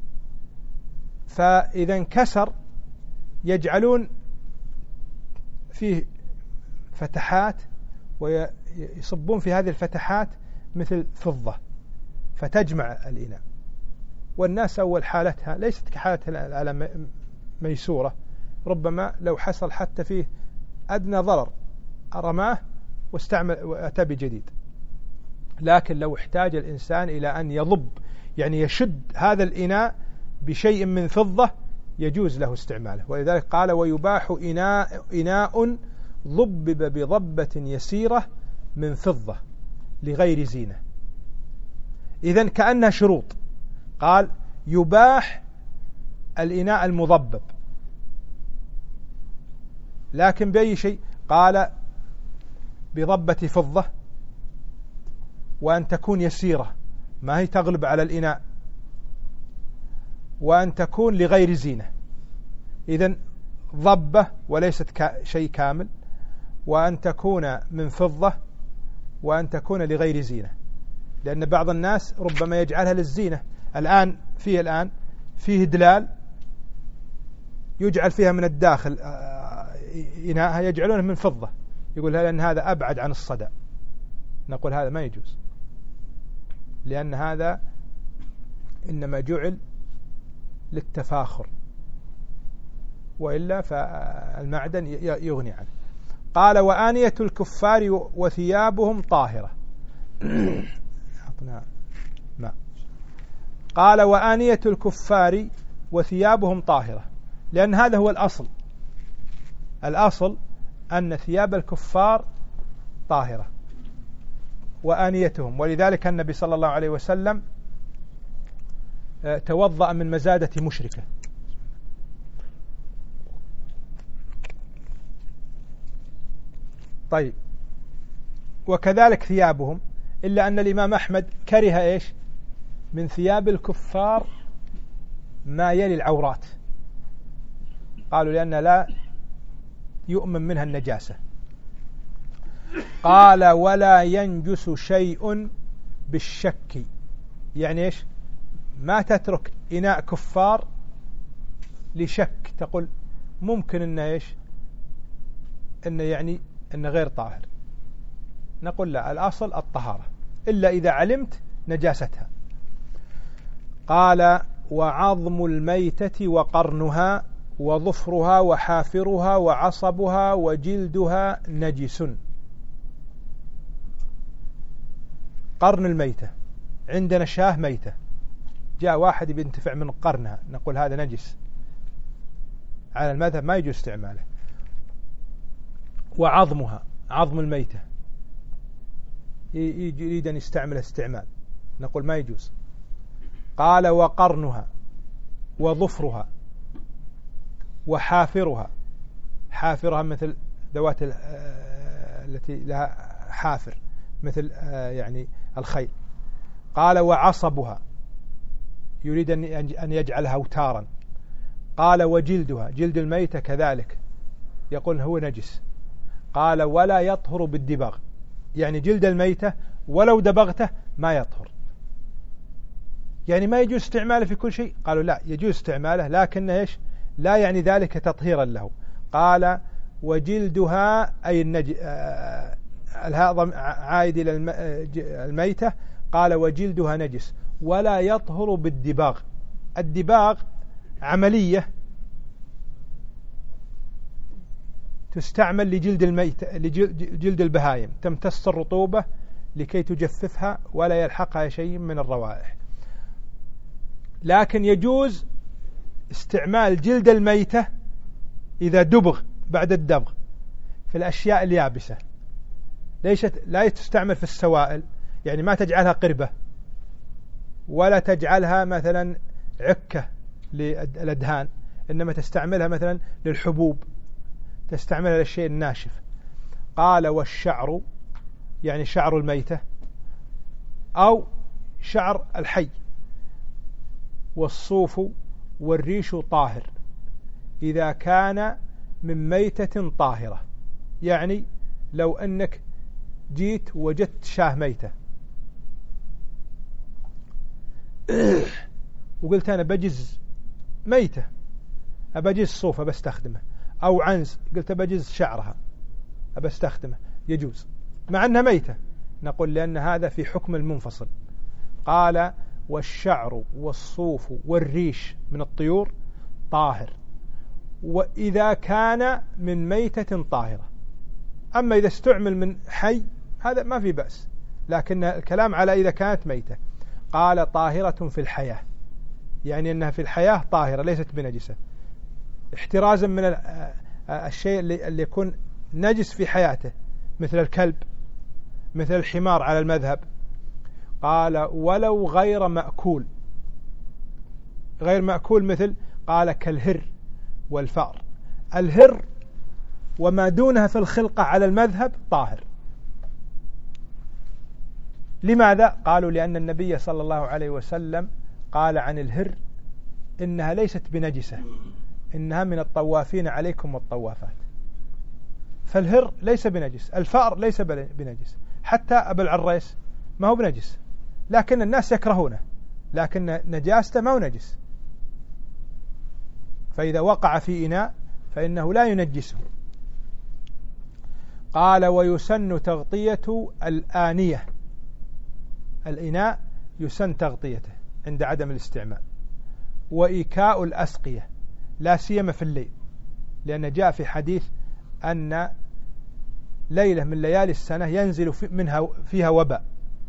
فإذا انكسر يجعلون فيه فتحات ويصبون في هذه الفتحات مثل فضة فتجمع الإناء، والناس أول حالتها ليست كحالتها على ميسورة، ربما لو حصل حتى فيه أدنى ضرر رماه واستعمل وأتى بجديد، لكن لو احتاج الإنسان إلى أن يضب، يعني يشد هذا الإناء بشيء من فضة، يجوز له استعماله. ولذلك قال ويباح إناء, إناء ضبب بضبة يسيرة من فضة لغير زينة. إذن كأنها شروط، قال يباح الإناء المضبب، لكن بأي شيء؟ قال بضبة فضة، وأن تكون يسيرة ما هي تغلب على الإناء، وأن تكون لغير زينة، إذن ضبة وليست شيء كامل، وأن تكون من فضة وأن تكون لغير زينة، لأن بعض الناس ربما يجعلها للزينة. الآن فيه الآن فيه دلال يجعل فيها من الداخل إناءها يجعلونه من فضة، يقول لأن هذا أبعد عن الصدى. نقول هذا ما يجوز، لأن هذا إنما جعل للتفاخر، وإلا فالمعدن يغني عنه. قال وآنية الكفار وثيابهم طاهرة. ما قال وآنية الكفار وثيابهم طاهرة، لأن هذا هو الأصل. الأصل أن ثياب الكفار طاهرة وآنيتهم، ولذلك النبي صلى الله عليه وسلم توضأ من مزادة مشركة. طيب، وكذلك ثيابهم، إلا أن الإمام أحمد كره إيش من ثياب الكفار ما يلي العورات، قالوا لأن لا يؤمن منها النجاسة. قال ولا ينجس شيء بالشك، يعني إيش ما تترك إناء كفار لشك، تقول ممكن إنه إيش إنه يعني إنه غير طاهر. نقول لا، الأصل الطهارة إلا إذا علمت نجاستها. قال وعظم الميتة وقرنها وظفرها وحافرها وعصبها وجلدها نجس. قرن الميتة، عندنا شاه ميتة، جاء واحد بينتفع من قرنها، نقول هذا نجس، على المذهب ما يجوز استعماله. وعظمها، عظم الميتة يريد أن يستعمل استعمال، نقول ما يجوز. قال وقرنها وظفرها وحافرها، حافرها مثل ذوات التي لها حافر مثل يعني الخيل. قال وعصبها، يريد أن يجعلها أوتارا. قال وجلدها، جلد الميتة كذلك يقول هو نجس. قال ولا يطهر بالدباغ، يعني جلد الميتة ولو دبغته ما يطهر، يعني ما يجوز استعماله في كل شيء. قالوا لا، يجوز استعماله، لكن إيش لا يعني ذلك تطهيرا له. قال وجلدها أي النج... الهاء عائد إلى الميتة. قال وجلدها نجس ولا يطهر بالدباغ. الدباغ عملية تستعمل لجلد الميت، لجلد البهائم، تمتص الرطوبة لكي تجففها ولا يلحقها شيء من الروائح. لكن يجوز استعمال جلد الميتة إذا دبغ بعد الدبغ في الأشياء اليابسة، ليست لا تستعمل في السوائل، يعني ما تجعلها قربة ولا تجعلها مثلا عكة للأدهان، إنما تستعملها مثلا للحبوب، تستعملها للشيء الناشف. قال والشعر، يعني شعر الميتة أو شعر الحي، والصوف والريش طاهر إذا كان من ميتة طاهرة. يعني لو أنك جيت وجدت شاه ميتة وقلت أنا بجز ميتة، أبجز صوفة بستخدمه، أو عنز قلت بجز شعرها بستخدمه، يجوز مع أنها ميتة. نقول لأن هذا في حكم المنفصل. قال والشعر والصوف والريش من الطيور طاهر وإذا كان من ميتة طاهرة. أما إذا استعمل من حي هذا ما في بأس، لكن الكلام على إذا كانت ميتة. قال طاهرة في الحياة، يعني أنها في الحياة طاهرة ليست بنجسة، احترازا من الشيء اللي يكون نجس في حياته مثل الكلب مثل الحمار على المذهب. قال ولو غير مأكول، غير مأكول مثل قال كالهر والفأر. الهر وما دونها في الخلقة على المذهب طاهر. لماذا؟ قالوا لأن النبي صلى الله عليه وسلم قال عن الهر إنها ليست بنجسة، إنها من الطوافين عليكم والطوافات. فالهر ليس بنجس، الفأر ليس بنجس، حتى أبو العريس ما هو بنجس، لكن الناس يكرهونه، لكن نجاسته ما هو نجس. فإذا وقع في إناء فإنه لا ينجسه. قال ويسن تغطية الآنية، الإناء يسن تغطيته عند عدم الاستعمال. وإيكاء الأسقية لا سيما في الليل، لأن جاء في حديث أن ليلة من ليالي السنة ينزل منها فيها وباء،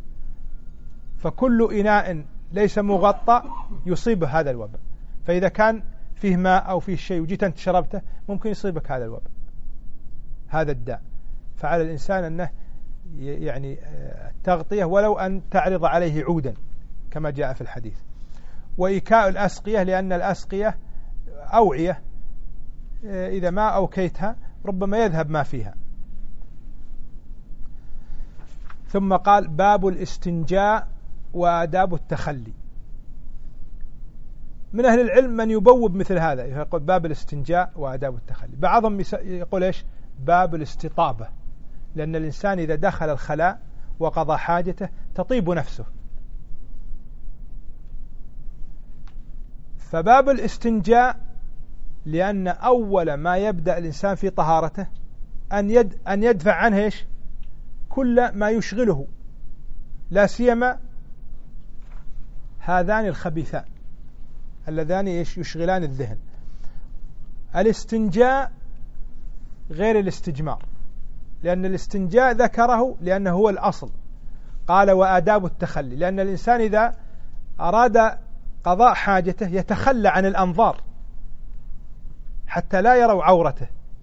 فكل إناء ليس مغطى يصيب هذا الوباء، فإذا كان فيه ماء أو فيه شيء وجيت أنت شربته ممكن يصيبك هذا الوباء، هذا الداء. فعلى الإنسان أنه يعني التغطية ولو أن تعرض عليه عودا كما جاء في الحديث. وإيكاء الأسقية لأن الأسقية أوعية، إذا ما أوكيتها ربما يذهب ما فيها. ثم قال باب الاستنجاء وآداب التخلي. من أهل العلم من يبوب مثل هذا، يقول باب الاستنجاء وآداب التخلي. بعضهم يقول إيش باب الاستطابة، لأن الإنسان إذا دخل الخلاء وقضى حاجته تطيب نفسه. فباب الاستنجاء لأن أول ما يبدأ الإنسان في طهارته أن يد أن يدفع عنه إيش كل ما يشغله، لا سيما هذان الخبيثان اللذان إيش يشغلان الذهن. الاستنجاء غير الاستجمار، لأن الاستنجاء ذكره لأنه هو الأصل. قال وآداب التخلي، لأن الإنسان إذا أراد قضاء حاجته يتخلى عن الأنظار حتى لا يروا عورته،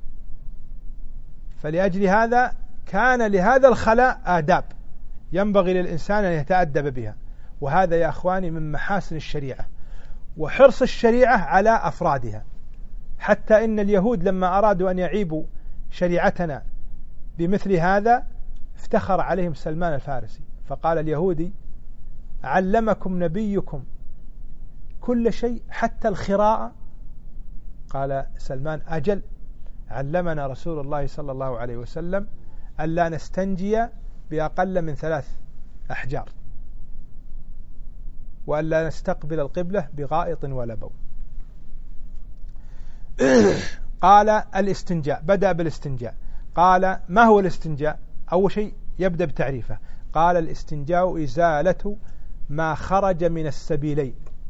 فلأجل هذا كان لهذا الخلاء آداب ينبغي للإنسان أن يتأدب بها. وهذا يا أخواني من محاسن الشريعة وحرص الشريعة على أفرادها، حتى إن اليهود لما أرادوا أن يعيبوا شريعتنا بمثل هذا افتخر عليهم سلمان الفارسي، فقال اليهودي علمكم نبيكم كل شيء حتى الخراءة؟ قال سلمان أجل، علمنا رسول الله صلى الله عليه وسلم ألا نستنجي بأقل من ثلاث أحجار، وألا نستقبل القبلة بغائط ولا بول. قال الاستنجاء، بدأ بالاستنجاء. قال ما هو الاستنجاء؟ أول شيء يبدأ بتعريفه. قال الاستنجاء إزالة ما خرج من السبيلين.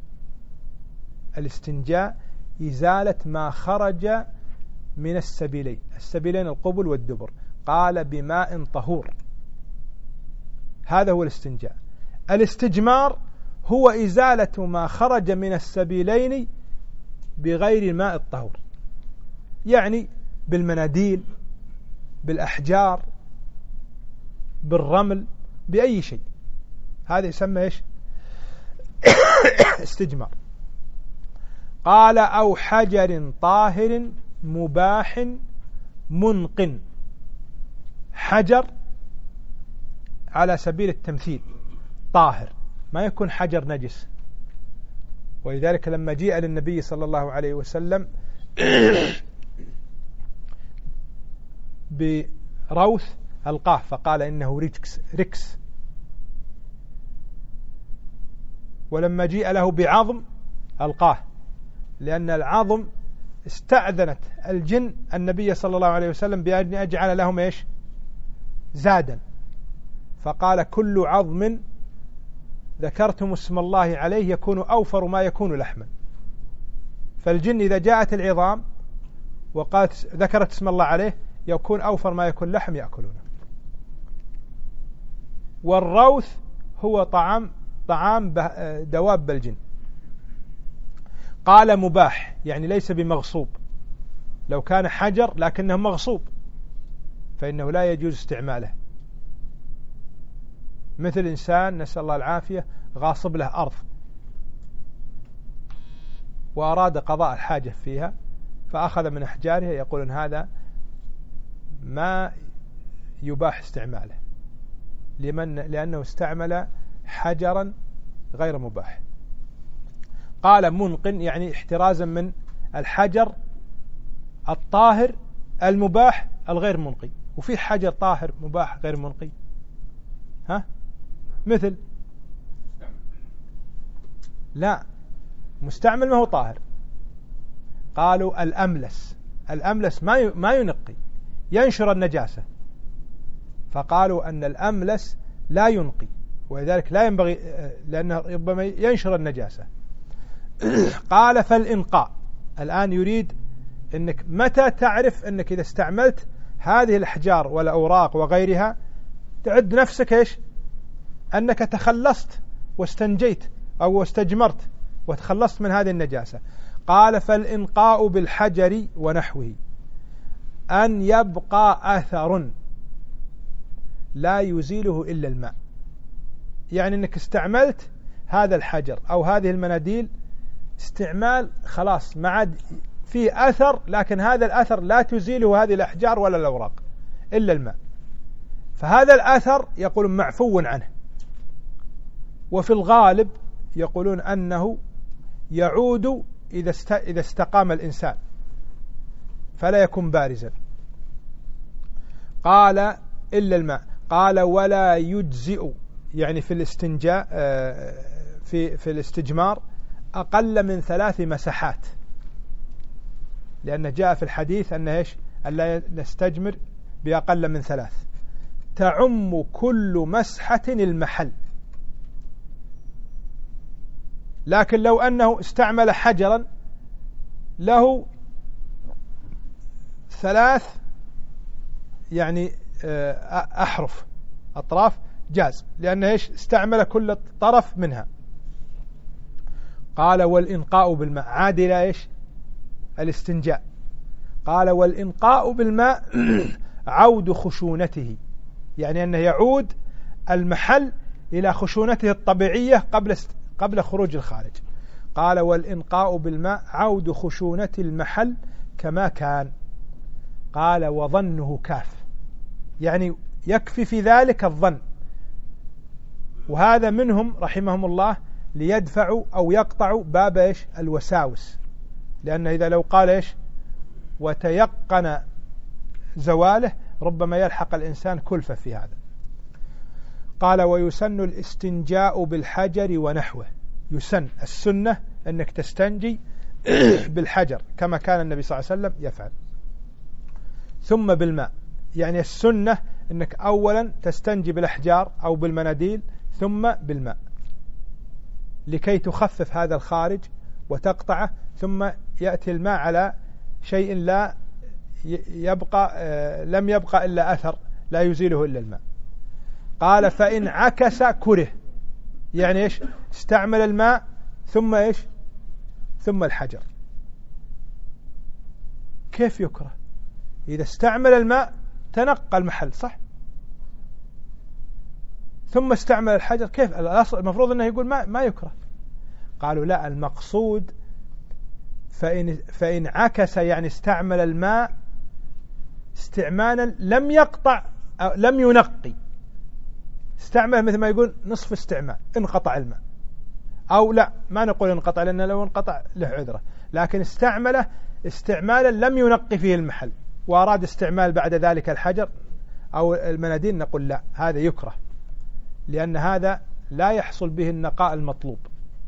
الاستنجاء إزالة ما خرج من السبيلين، السبيلين القبل والدبر. قال بماء طهور، هذا هو الاستنجاء. الاستجمار هو إزالة ما خرج من السبيلين بغير الماء الطهور، يعني بالمناديل، بالأحجار، بالرمل، بأي شيء، هذا يسمى إيش استجمار. قال أو حجر طاهر مباح منقن. حجر على سبيل التمثيل طاهر، ما يكون حجر نجس. ولذلك لما جاء للنبي صلى الله عليه وسلم بروث ألقاه فقال إنه ركس, ركس ولما جاء له بعظم ألقاه، لأن العظم استأذنت الجن النبي صلى الله عليه وسلم بأن يجعل لهم إيش زادا، فقال كل عظم ذكرتم اسم الله عليه يكون أوفر ما يكون لحما. فالجن إذا جاءت العظام وقالت ذكرت اسم الله عليه يكون أوفر ما يكون لحم يأكلونه. والروث هو طعام طعام دواب الجن. قال مباح يعني ليس بمغصوب، لو كان حجر لكنه مغصوب فإنه لا يجوز استعماله، مثل إنسان نسأل الله العافية غاصب له أرض وأراد قضاء الحاجة فيها فأخذ من أحجارها، يقولون هذا ما يباح استعماله لمن لأنه استعمل حجرا غير مباح. قال منقن يعني احترازا من الحجر الطاهر المباح الغير منقي، وفي حجر طاهر مباح غير منقي. ها مثل لا مستعمل ما هو طاهر. قالوا الأملس، الأملس ما ما ينقي، ينشر النجاسة، فقالوا أن الأملس لا ينقي، ولذلك لا ينبغي لأنه ربما ينشر النجاسة. قال فالإنقاء، الآن يريد أنك متى تعرف أنك إذا استعملت هذه الأحجار والأوراق وغيرها تعد نفسك إيش أنك تخلصت واستنجيت أو استجمرت وتخلصت من هذه النجاسة. قال فالإنقاء بالحجر ونحوه أن يبقى أثر لا يزيله إلا الماء، يعني أنك استعملت هذا الحجر أو هذه المناديل استعمال خلاص ما عاد فيه أثر، لكن هذا الأثر لا تزيله هذه الأحجار ولا الأوراق إلا الماء، فهذا الأثر يقولون معفو عنه. وفي الغالب يقولون أنه يعود إذا إذا استقام الإنسان فلا يكون بارزا. قال إلا الماء. قال ولا يجزئ، يعني في الاستنجاء في في الاستجمار أقل من ثلاث مسحات، لأن جاء في الحديث أن إيش ألا نستجمر بأقل من ثلاث، تعم كل مسحة المحل. لكن لو أنه استعمل حجرا له ثلاث يعني أحرف أطراف جاز، لأن إيش استعمل كل طرف منها. قال والإنقاء بالماء عاد إلى إيش الاستنجاء. قال والإنقاء بالماء عود خشونته، يعني أنه يعود المحل إلى خشونته الطبيعية قبل قبل خروج الخارج. قال والإنقاء بالماء عود خشونة المحل كما كان. قال وظنه كاف، يعني يكفي في ذلك الظن، وهذا منهم رحمهم الله ليدفعوا أو يقطعوا باب إيش الوساوس، لأن إذا لو قال إيش وتيقن زواله ربما يلحق الإنسان كلفة في هذا. قال ويسن الاستنجاء بالحجر ونحوه، يسن السنة أنك تستنجي بالحجر كما كان النبي صلى الله عليه وسلم يفعل، ثم بالماء، يعني السنة أنك أولا تستنجي بالأحجار أو بالمناديل ثم بالماء لكي تخفف هذا الخارج وتقطعه، ثم يأتي الماء على شيء لا يبقى لم يبقى إلا أثر لا يزيله إلا الماء. قال فإن عكس كره، يعني إيش استعمل الماء ثم إيش ثم الحجر. كيف يكره؟ إذا استعمل الماء تنقى المحل صح، ثم استعمل الحجر، كيف المفروض أنه يقول ما, ما يكره. قالوا لا، المقصود فإن, فإن عكس يعني استعمل الماء استعمالا لم يقطع أو لم ينقي، استعمل مثل ما يقول نصف استعمال انقطع الماء، أو لا ما نقول انقطع لأنه لو انقطع له عذره، لكن استعمله استعمالا لم ينقي فيه المحل وأراد استعمال بعد ذلك الحجر أو المناديل، نقول لا هذا يكره، لأن هذا لا يحصل به النقاء المطلوب.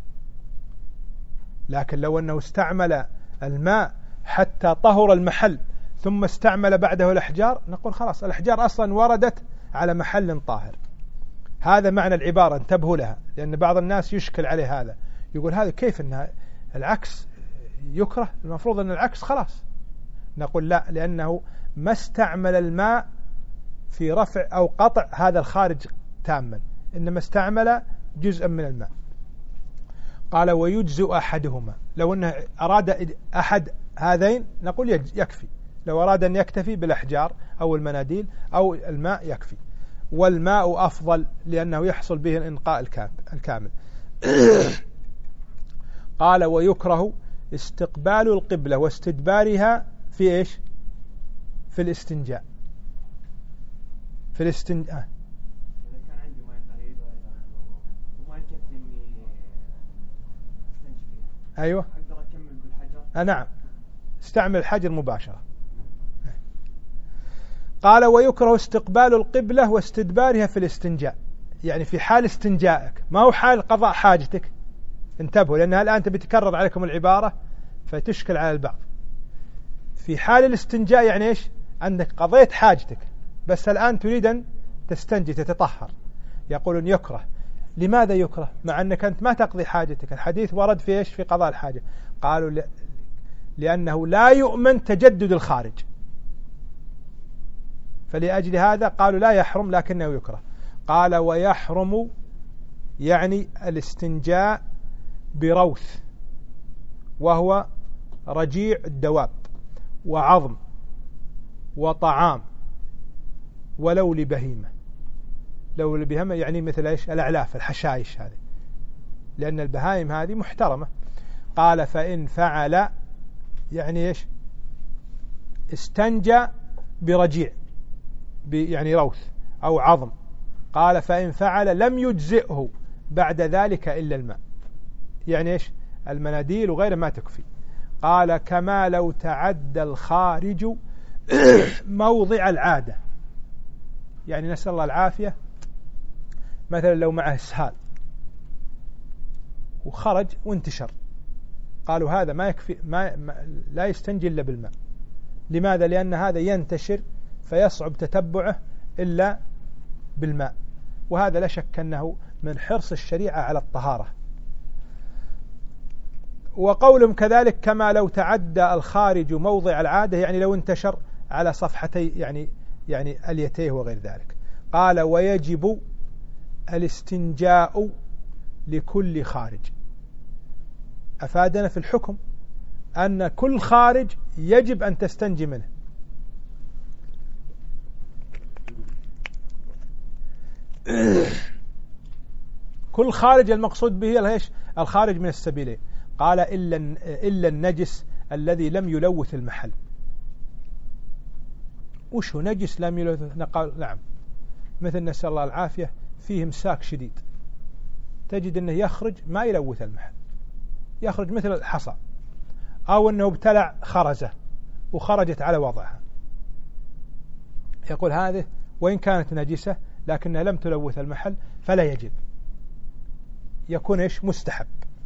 لكن لو أنه استعمل الماء حتى طهر المحل ثم استعمل بعده الأحجار نقول خلاص الأحجار أصلا وردت على محل طاهر. هذا معنى العبارة، انتبهوا لها، لأن بعض الناس يشكل عليه هذا، يقول هذا كيف أن العكس يكره، المفروض أن العكس خلاص. نقول لا، لأنه ما استعمل الماء في رفع أو قطع هذا الخارج تاما، إنما استعمل جزءا من الماء. قال ويجزئ أحدهما، لو أنه أراد أحد هذين نقول يكفي، لو أراد أن يكتفي بالأحجار أو المناديل أو الماء يكفي، والماء أفضل لأنه يحصل به الإنقاء الكامل. قال ويكره استقبال القبلة واستدبارها في إيش في الاستنجاء في الاستنجاء أيوة أقدر أكمل بالحجر. آه نعم، استعمل الحجر مباشرة. قال ويكره استقبال القبلة واستدبارها في الاستنجاء، يعني في حال استنجائك، ما هو حال قضاء حاجتك. انتبهوا لأنها الآن بتكرر عليكم العبارة فتشكل على البعض. في حال الاستنجاء يعني إيش؟ أنك قضيت حاجتك بس الآن تريد أن تستنجي تتطهر، يقولون يكره. لماذا يكره مع أنك أنت ما تقضي حاجتك؟ الحديث ورد في إيش؟ في قضاء الحاجة. قالوا ل... لأنه لا يؤمن تجدد الخارج، فلأجل هذا قالوا لا يحرم لكنه يكره. قال ويحرم يعني الاستنجاء بروث وهو رجيع الدواب وعظم وطعام ولو لبهيمة. لو لبهيمة يعني مثل إيش؟ الأعلاف الحشائش هذه، لأن البهائم هذه محترمة. قال فإن فعل يعني إيش؟ استنجى برجيع يعني روث أو عظم. قال فإن فعل لم يجزئه بعد ذلك إلا الماء، يعني إيش؟ المناديل وغيره ما تكفي. قال كما لو تعدى الخارج موضع العادة، يعني نسأل الله العافية، مثلا لو معه اسهال وخرج وانتشر، قالوا هذا ما يكفي، ما, ما لا يستنجي إلا بالماء. لماذا؟ لأن هذا ينتشر فيصعب تتبعه إلا بالماء، وهذا لا شك أنه من حرص الشريعة على الطهارة. وقولهم كذلك كما لو تعدى الخارج موضع العادة، يعني لو انتشر على صفحتي يعني يعني اليتيه وغير ذلك. قال ويجب الاستنجاء لكل خارج. أفادنا في الحكم أن كل خارج يجب أن تستنجي منه. كل خارج المقصود به ايش؟ الخارج من السبيلين. قال إلا إلا النجس الذي لم يلوث المحل. وش هو نجس لم يلوث؟ نقال نعم، مثل نسأل الله العافية فيه امساك شديد، تجد أنه يخرج ما يلوث المحل، يخرج مثل الحصى، أو أنه ابتلع خرزة وخرجت على وضعها. يقول هذه وإن كانت نجسة لكنها لم تلوث المحل فلا يجب، يكون إيش؟ مستحب.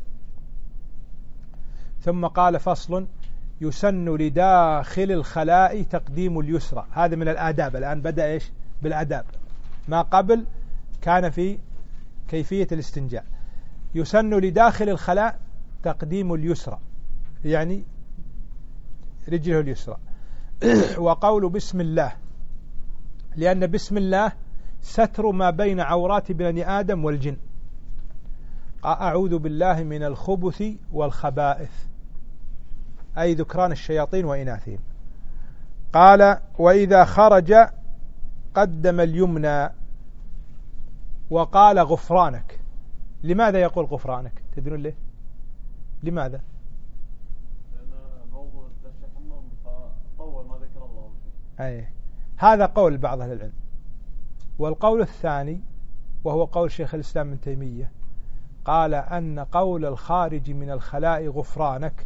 ثم قال فصل يسن لداخل الخلاء تقديم اليسرى. هذا من الآداب، الآن بدأ إيش؟ بالآداب. ما قبل كان في كيفية الاستنجاء. يسن لداخل الخلاء تقديم اليسرى، يعني رجله اليسرى. وقول بسم الله، لأن بسم الله ستر ما بين عورات بني آدم والجن. أعوذ بالله من الخبث والخبائث، أي ذكران الشياطين وإناثهم. قال وإذا خرج قدم اليمنى. وقال غفرانك. لماذا يقول غفرانك؟ تدرون ليه؟ لماذا؟ لأن موضوع التشحمم فطول ما ذكر الله شيء. أي هذا قول بعض أهل العلم. والقول الثاني وهو قول شيخ الإسلام ابن تيمية، قال أن قول الخارج من الخلاء غفرانك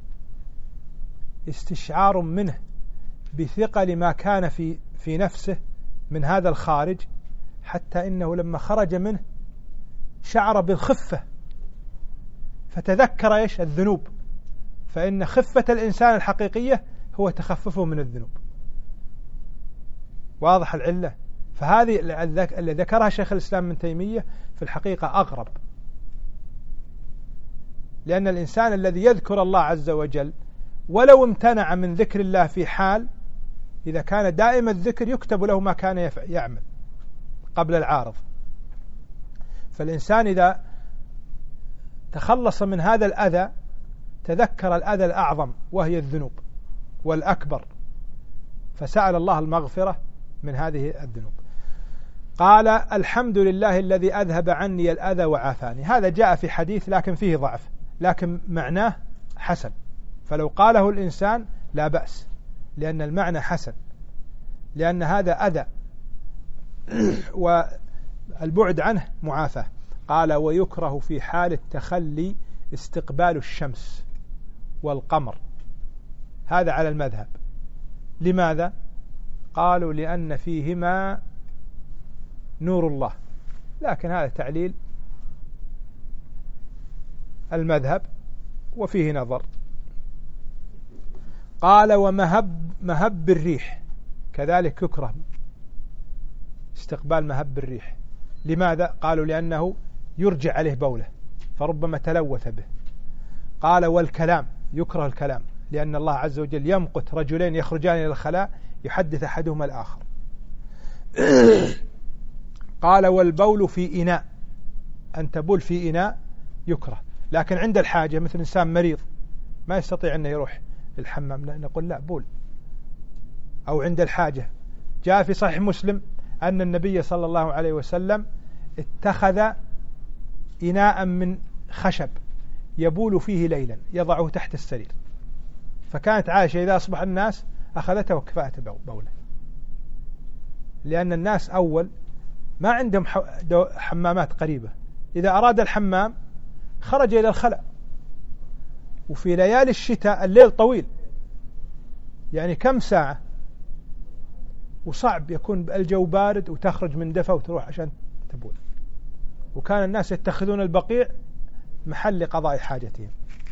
استشعار منه بثقل ما كان في في نفسه من هذا الخارج، حتى إنه لما خرج منه شعر بالخفة فتذكر إيش؟ الذنوب. فإن خفة الإنسان الحقيقية هو تخففه من الذنوب. واضح العلة؟ فهذه اللي ذكرها شيخ الإسلام ابن تيمية في الحقيقة أغرب، لأن الإنسان الذي يذكر الله عز وجل ولو امتنع من ذكر الله في حال، إذا كان دائم الذكر يكتب له ما كان يعمل قبل العارض. فالإنسان إذا تخلص من هذا الأذى تذكر الأذى الأعظم وهي الذنوب والأكبر، فسأل الله المغفرة من هذه الذنوب. قال الحمد لله الذي أذهب عني الأذى وعافاني. هذا جاء في حديث لكن فيه ضعف، لكن معناه حسن، فلو قاله الإنسان لا بأس، لأن المعنى حسن، لأن هذا أذى والبعد عنه معافاة. قال ويكره في حال التخلي استقبال الشمس والقمر. هذا على المذهب. لماذا؟ قالوا لأن فيهما نور الله، لكن هذا تعليل المذهب وفيه نظر. قال ومهب مهب الريح كذلك يكره استقبال مهب الريح. لماذا؟ قالوا لأنه يرجع عليه بوله فربما تلوث به. قال والكلام يكره الكلام لأن الله عز وجل يمقت رجلين يخرجان إلى الخلاء يحدث أحدهما الآخر. قال والبول في إناء، أن تبول في إناء يكره، لكن عند الحاجة مثل إنسان مريض ما يستطيع أن يروح للحمام نقول لا بول. أو عند الحاجة جاء في صحيح مسلم أن النبي صلى الله عليه وسلم اتخذ إناء من خشب يبول فيه ليلا يضعه تحت السرير، فكانت عائشة إذا أصبح الناس أخذته وكفأت بوله، لأن الناس أول ما عندهم حمامات قريبة، إذا أراد الحمام خرج إلى الخلاء، وفي ليالي الشتاء الليل طويل يعني كم ساعة، وصعب يكون الجو بارد وتخرج من دفا وتروح عشان تبول، وكان الناس يتخذون البقيع محل قضاء حاجتهم.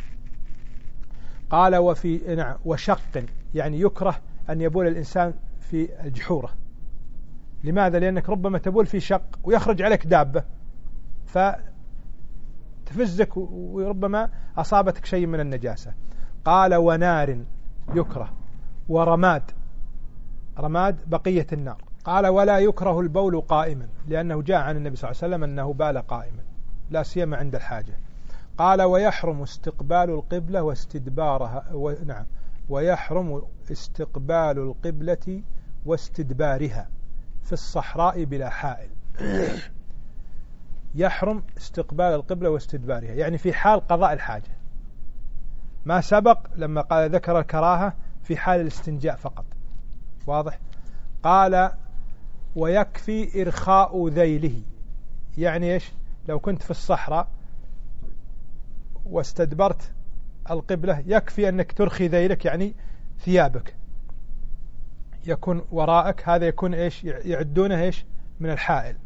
قال وفي نعم وشق، يعني يكره أن يبول الإنسان في الجحورة. لماذا؟ لأنك ربما تبول في شق ويخرج عليك دابة فتفزك وربما أصابتك شيء من النجاسة. قال ونار يكره، ورماد، رماد بقية النار. قال ولا يكره البول قائما، لأنه جاء عن النبي صلى الله عليه وسلم أنه بال قائما لا سيما عند الحاجة. قال ويحرم استقبال القبلة واستدبارها و... نعم ويحرم استقبال القبلة واستدبارها في الصحراء بلا حائل. يحرم استقبال القبلة واستدبارها يعني في حال قضاء الحاجة، ما سبق لما قال ذكر الكراهة في حال الاستنجاء فقط. واضح؟ قال ويكفي إرخاء ذيله، يعني إيش؟ لو كنت في الصحراء واستدبرت القبلة يكفي أنك ترخي ذيلك، يعني ثيابك يكون وراءك، هذا يكون إيش؟ يعدونه إيش؟ من الحائل.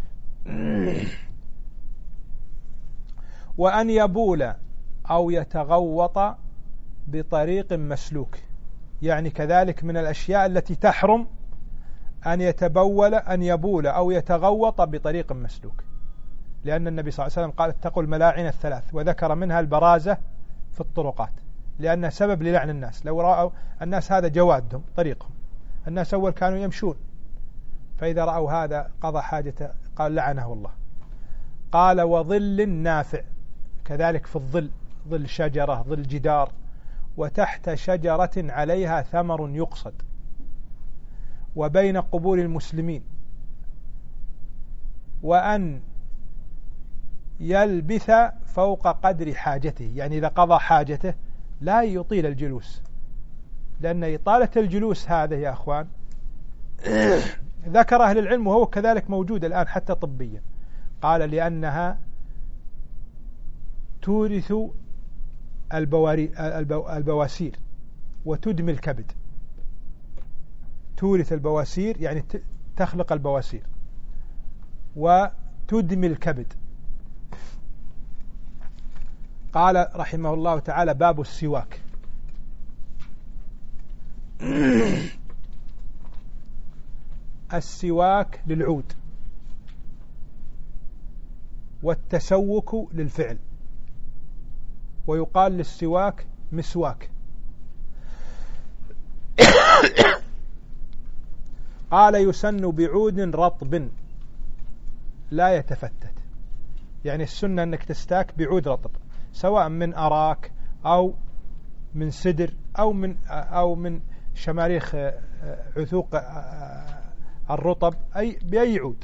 وأن يبول أو يتغوط بطريق مسلوك، يعني كذلك من الأشياء التي تحرم أن يتبول أن يبول أو يتغوط بطريق مسلوك، لأن النبي صلى الله عليه وسلم قال اتقوا الملاعن الثلاث، وذكر منها البرازة في الطرقات لأنها سبب للعن الناس. لو رأوا الناس هذا جوادهم طريقهم، الناس أول كانوا يمشون، فإذا رأوا هذا قضى حاجته قال لعنه الله. قال وظل نافع، كذلك في الظل، ظل شجرة ظل جدار، وتحت شجرة عليها ثمر يقصد، وبين قبور المسلمين، وأن يلبث فوق قدر حاجته، يعني إذا قضى حاجته لا يطيل الجلوس، لأن إطالة الجلوس هذا يا أخوان ذكر أهل العلم وهو كذلك موجود الآن حتى طبيا، قال لأنها تورث البواري البواسير وتدمي الكبد. تورث البواسير يعني تخلق البواسير وتدمي الكبد. قال رحمه الله تعالى باب السواك. السواك للعود، والتسوك للفعل، ويقال للسواك مسواك. قال يسن بعود رطب لا يتفتت، يعني السنة أنك تستاك بعود رطب، سواء من أراك أو من سدر أو من أو من شماريخ عثوق الرطب، أي بأي عود،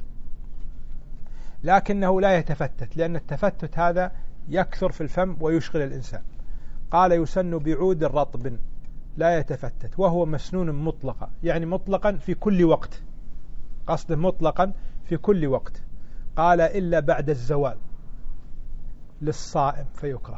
لكنه لا يتفتت، لأن التفتت هذا يكثر في الفم ويشغل الإنسان. قال يسن بعود رطب لا يتفتت، وهو مسنون مطلقا، يعني مطلقا في كل وقت، قصده مطلقا في كل وقت. قال إلا بعد الزوال للصائم فيكره.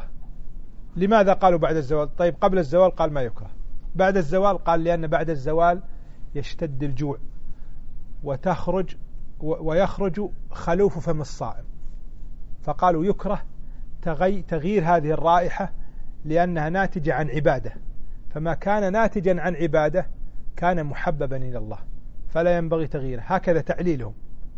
لماذا قالوا بعد الزوال؟ طيب قبل الزوال قال ما يكره، بعد الزوال قال لأن بعد الزوال يشتد الجوع وتخرج ويخرج خلوف فم الصائم، فقالوا يكره تغيير هذه الرائحة لأنها ناتجة عن عبادة، فما كان ناتجا عن عبادة كان محببا إلى الله فلا ينبغي تغييره. هكذا تعليلهم.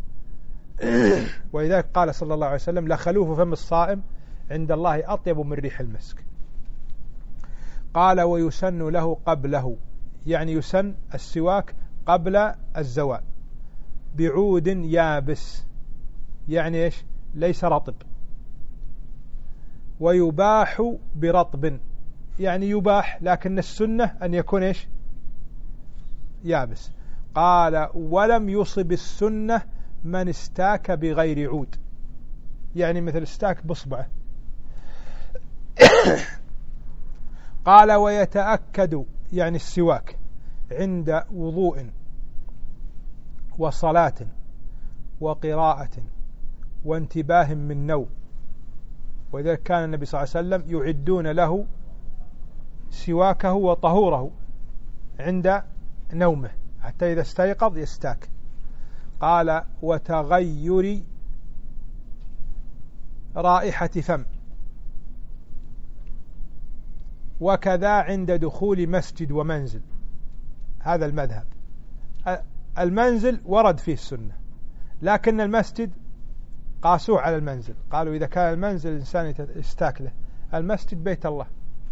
ولذلك قال صلى الله عليه وسلم لخلوف فم الصائم عند الله أطيب من ريح المسك. قال ويسن له قبله، يعني يسن السواك قبل الزوال بعود يابس، يعني إيش؟ ليس رطب. ويباح برطب، يعني يباح لكن السنة أن يكون إيش؟ يابس. قال ولم يصب السنة من استاك بغير عود، يعني مثل استاك بصبعه. قال ويتأكد، يعني السواك عند وضوء وصلاة وقراءة وانتباه من نوم. وذلك كان النبي صلى الله عليه وسلم يعدون له سواكه وطهوره عند نومه حتى إذا استيقظ يستاك. قال وتغير رائحة فم، وكذا عند دخول مسجد ومنزل. هذا المذهب. المنزل ورد فيه السنة، لكن المسجد قاسوه على المنزل، قالوا إذا كان المنزل الإنسان يستاك له، المسجد بيت الله.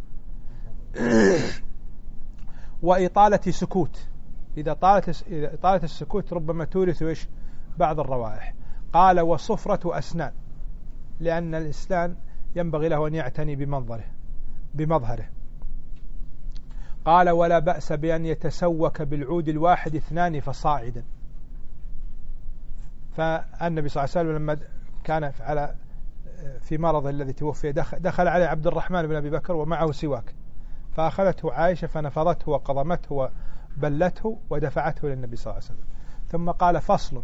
وإطالة سكوت، إذا طالت إذا طالت السكوت ربما تورث إيش؟ بعض الروائح. قال وصفرة أسنان، لأن الإنسان ينبغي له أن يعتني بمنظره بمظهره. قال ولا بأس بأن يتسوك بالعود الواحد اثنان فصاعدا. فالنبي صلى الله عليه وسلم لما كان على في مرضه الذي توفي دخل عليه عبد الرحمن بن أبي بكر ومعه سواك، فأخذته عائشة فنفضته وقضمته وبلته ودفعته للنبي صلى الله عليه وسلم. ثم قال فصل.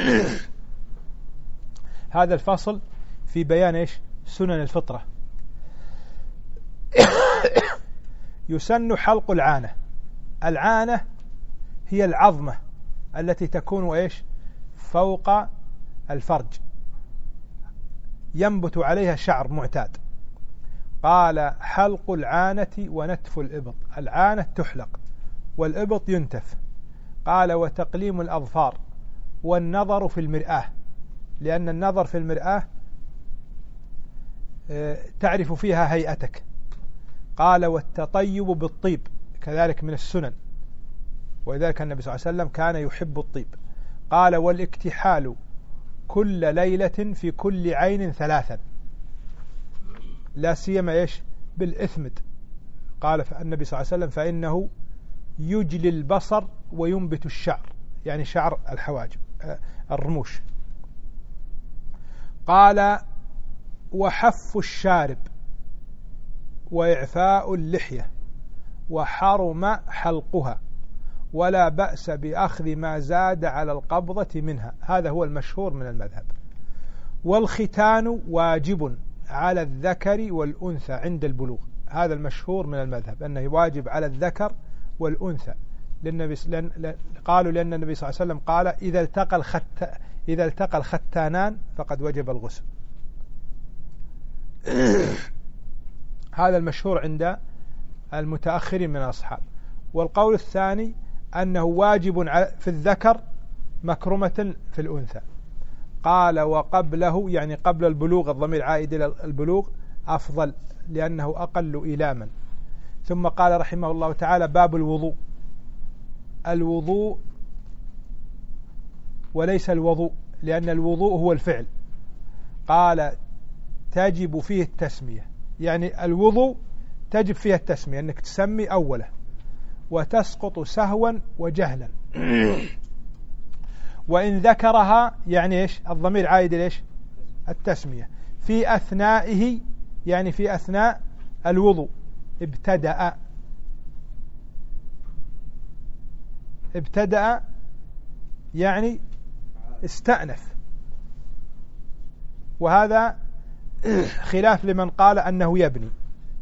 هذا الفصل في بيان إيش؟ سنن الفطرة. يسن حلق العانة. العانة هي العظمة التي تكون إيش؟ فوق الفرج، ينبت عليها شعر معتاد. قال حلق العانة ونتف الإبط. العانة تحلق والإبط ينتف. قال وتقليم الأظفار والنظر في المرآة، لأن النظر في المرآة تعرف فيها هيئتك. قال والتطيب بالطيب كذلك من السنن، ولذلك النبي صلى الله عليه وسلم كان يحب الطيب. قال والاكتحال كل ليلة في كل عين ثلاثا، لا سيما إيش؟ بالإثمد. قال النبي صلى الله عليه وسلم فإنه يجلي البصر وينبت الشعر، يعني شعر الحواجب الرموش. قال وحف الشارب وإعفاء اللحية وحرم حلقها، ولا بأس بأخذ ما زاد على القبضة منها. هذا هو المشهور من المذهب. والختان واجب على الذكر والأنثى عند البلوغ. هذا المشهور من المذهب أنه واجب على الذكر والأنثى، لأن قالوا لأن النبي صلى الله عليه وسلم قال إذا التقى الخت إذا التقى الختانان فقد وجب الغسل. هذا المشهور عند المتأخرين من الأصحاب. والقول الثاني أنه واجب في الذكر مكرمة في الأنثى. قال وقبله، يعني قبل البلوغ، الضمير عائد إلى البلوغ، أفضل لأنه أقل إلاما. ثم قال رحمه الله تعالى باب الوضوء. الوضوء وليس الوضوء، لأن الوضوء هو الفعل. قال تجب فيه التسمية، يعني الوضوء تجب فيها التسمية، أنك تسمي أوله، وتسقط سهوا وجهلا. وإن ذكرها يعني إيش؟ الضمير عائد ليش؟ التسمية. في أثنائه يعني في أثناء الوضوء. ابتدأ ابتدأ يعني استأنف، وهذا خلاف لمن قال أنه يبني.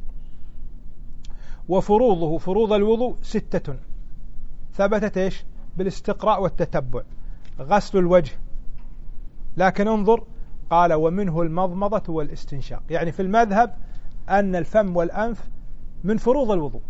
وفروضه، فروض الوضوء ستة ثبتت إيش؟ بالاستقراء والتتبع غسل الوجه، لكن انظر قال ومنه المضمضة والاستنشاق، يعني في المذهب أن الفم والأنف من فروض الوضوء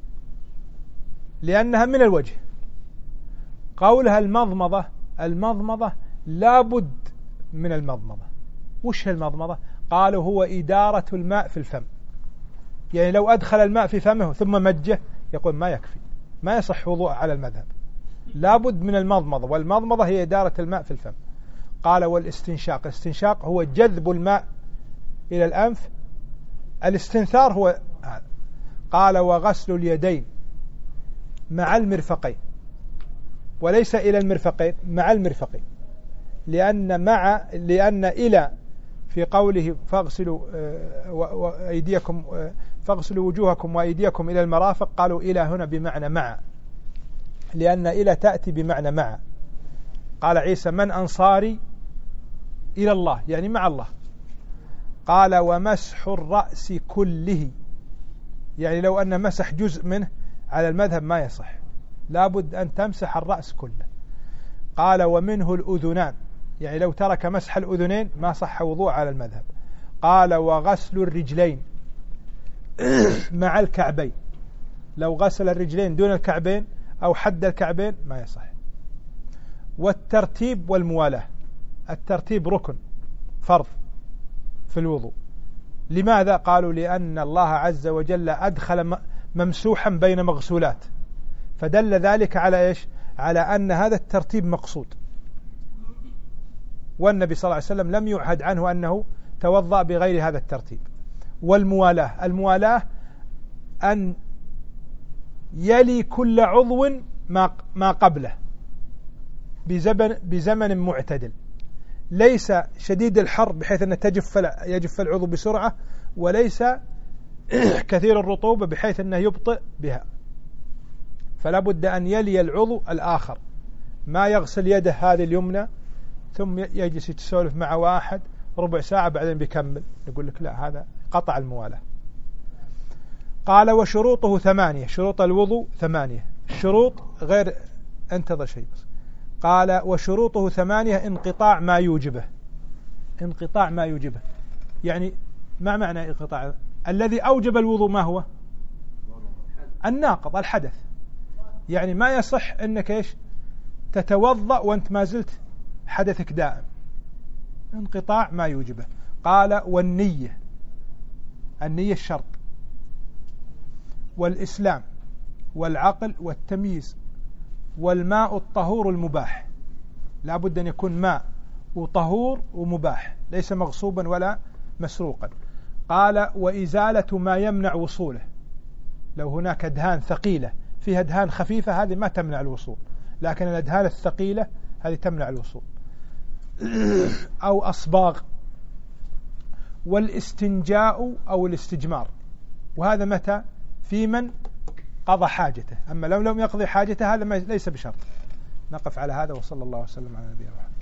لأنها من الوجه. قولها المضمضة، المضمضة لابد من المضمضة. وش المضمضة؟ قالوا هو إدارة الماء في الفم، يعني لو أدخل الماء في فمه ثم مجه يقول ما يكفي، ما يصح وضوء على المذهب، لابد من المضمضة، والمضمضة هي إدارة الماء في الفم. قال والاستنشاق، الاستنشاق هو جذب الماء إلى الأنف، الاستنثار هو هذا. قال وغسل اليدين مع المرفقين، وليس إلى المرفقين، مع المرفقين، لأن مع لأن إلى في قوله فاغسلوا وأيديكم فاغسلوا وجوهكم وأيديكم إلى المرافق، قالوا إلى هنا بمعنى مع، لأن إلى تأتي بمعنى مع. قال عيسى من أنصاري إلى الله، يعني مع الله. قال ومسح الرأس كله، يعني لو أن مسح جزء منه على المذهب ما يصح، لابد أن تمسح الرأس كله. قال ومنه الأذنان، يعني لو ترك مسح الأذنين ما صح وضوء على المذهب. قال وغسل الرجلين مع الكعبين، لو غسل الرجلين دون الكعبين أو حد الكعبين ما يصح. والترتيب والموالاة، الترتيب ركن فرض في الوضوء. لماذا؟ قالوا لأن الله عز وجل أدخل ممسوحا بين مغسولات، فدل ذلك على إيش؟ على أن هذا الترتيب مقصود، والنبي صلى الله عليه وسلم لم يعهد عنه أنه توضأ بغير هذا الترتيب. والموالاة، الموالاة أن يلي كل عضو ما قبله بزمن, بزمن معتدل، ليس شديد الحر بحيث أن تجف يجف العضو بسرعة، وليس كثير الرطوبة بحيث أنه يبطئ بها، فلا بد أن يلي العضو الآخر، ما يغسل يده هذه اليمنى ثم يجلس يتسولف مع واحد ربع ساعة بعدين بيكمل، نقول لك لا، هذا قطع الموالاة. قال وشروطه ثمانية، شروط الوضوء ثمانية، الشروط غير انتظر شيء بس. قال وشروطه ثمانية انقطاع ما يوجبه، انقطاع ما يوجبه، يعني ما معنى انقطاع؟ الذي أوجب الوضوء ما هو؟ الناقض، الحدث، يعني ما يصح أنك إيش تتوضأ وأنت ما زلت حدثك دائم، انقطاع ما يوجبه. قال والنية، النية الشرط، والإسلام والعقل والتمييز، والماء الطهور المباح، لا بد أن يكون ماء وطهور ومباح، ليس مغصوبا ولا مسروقا. قال وإزالة ما يمنع وصوله، لو هناك أدهان ثقيلة فيها أدهان خفيفة هذه ما تمنع الوصول، لكن الأدهان الثقيلة هذه تمنع الوصول. أو أصباغ. والاستنجاء أو الاستجمار، وهذا متى؟ في من قضى حاجته، أما لو لم يقضي حاجته هذا ليس بشرط. نقف على هذا، وصلى الله وسلم على نبينا محمد.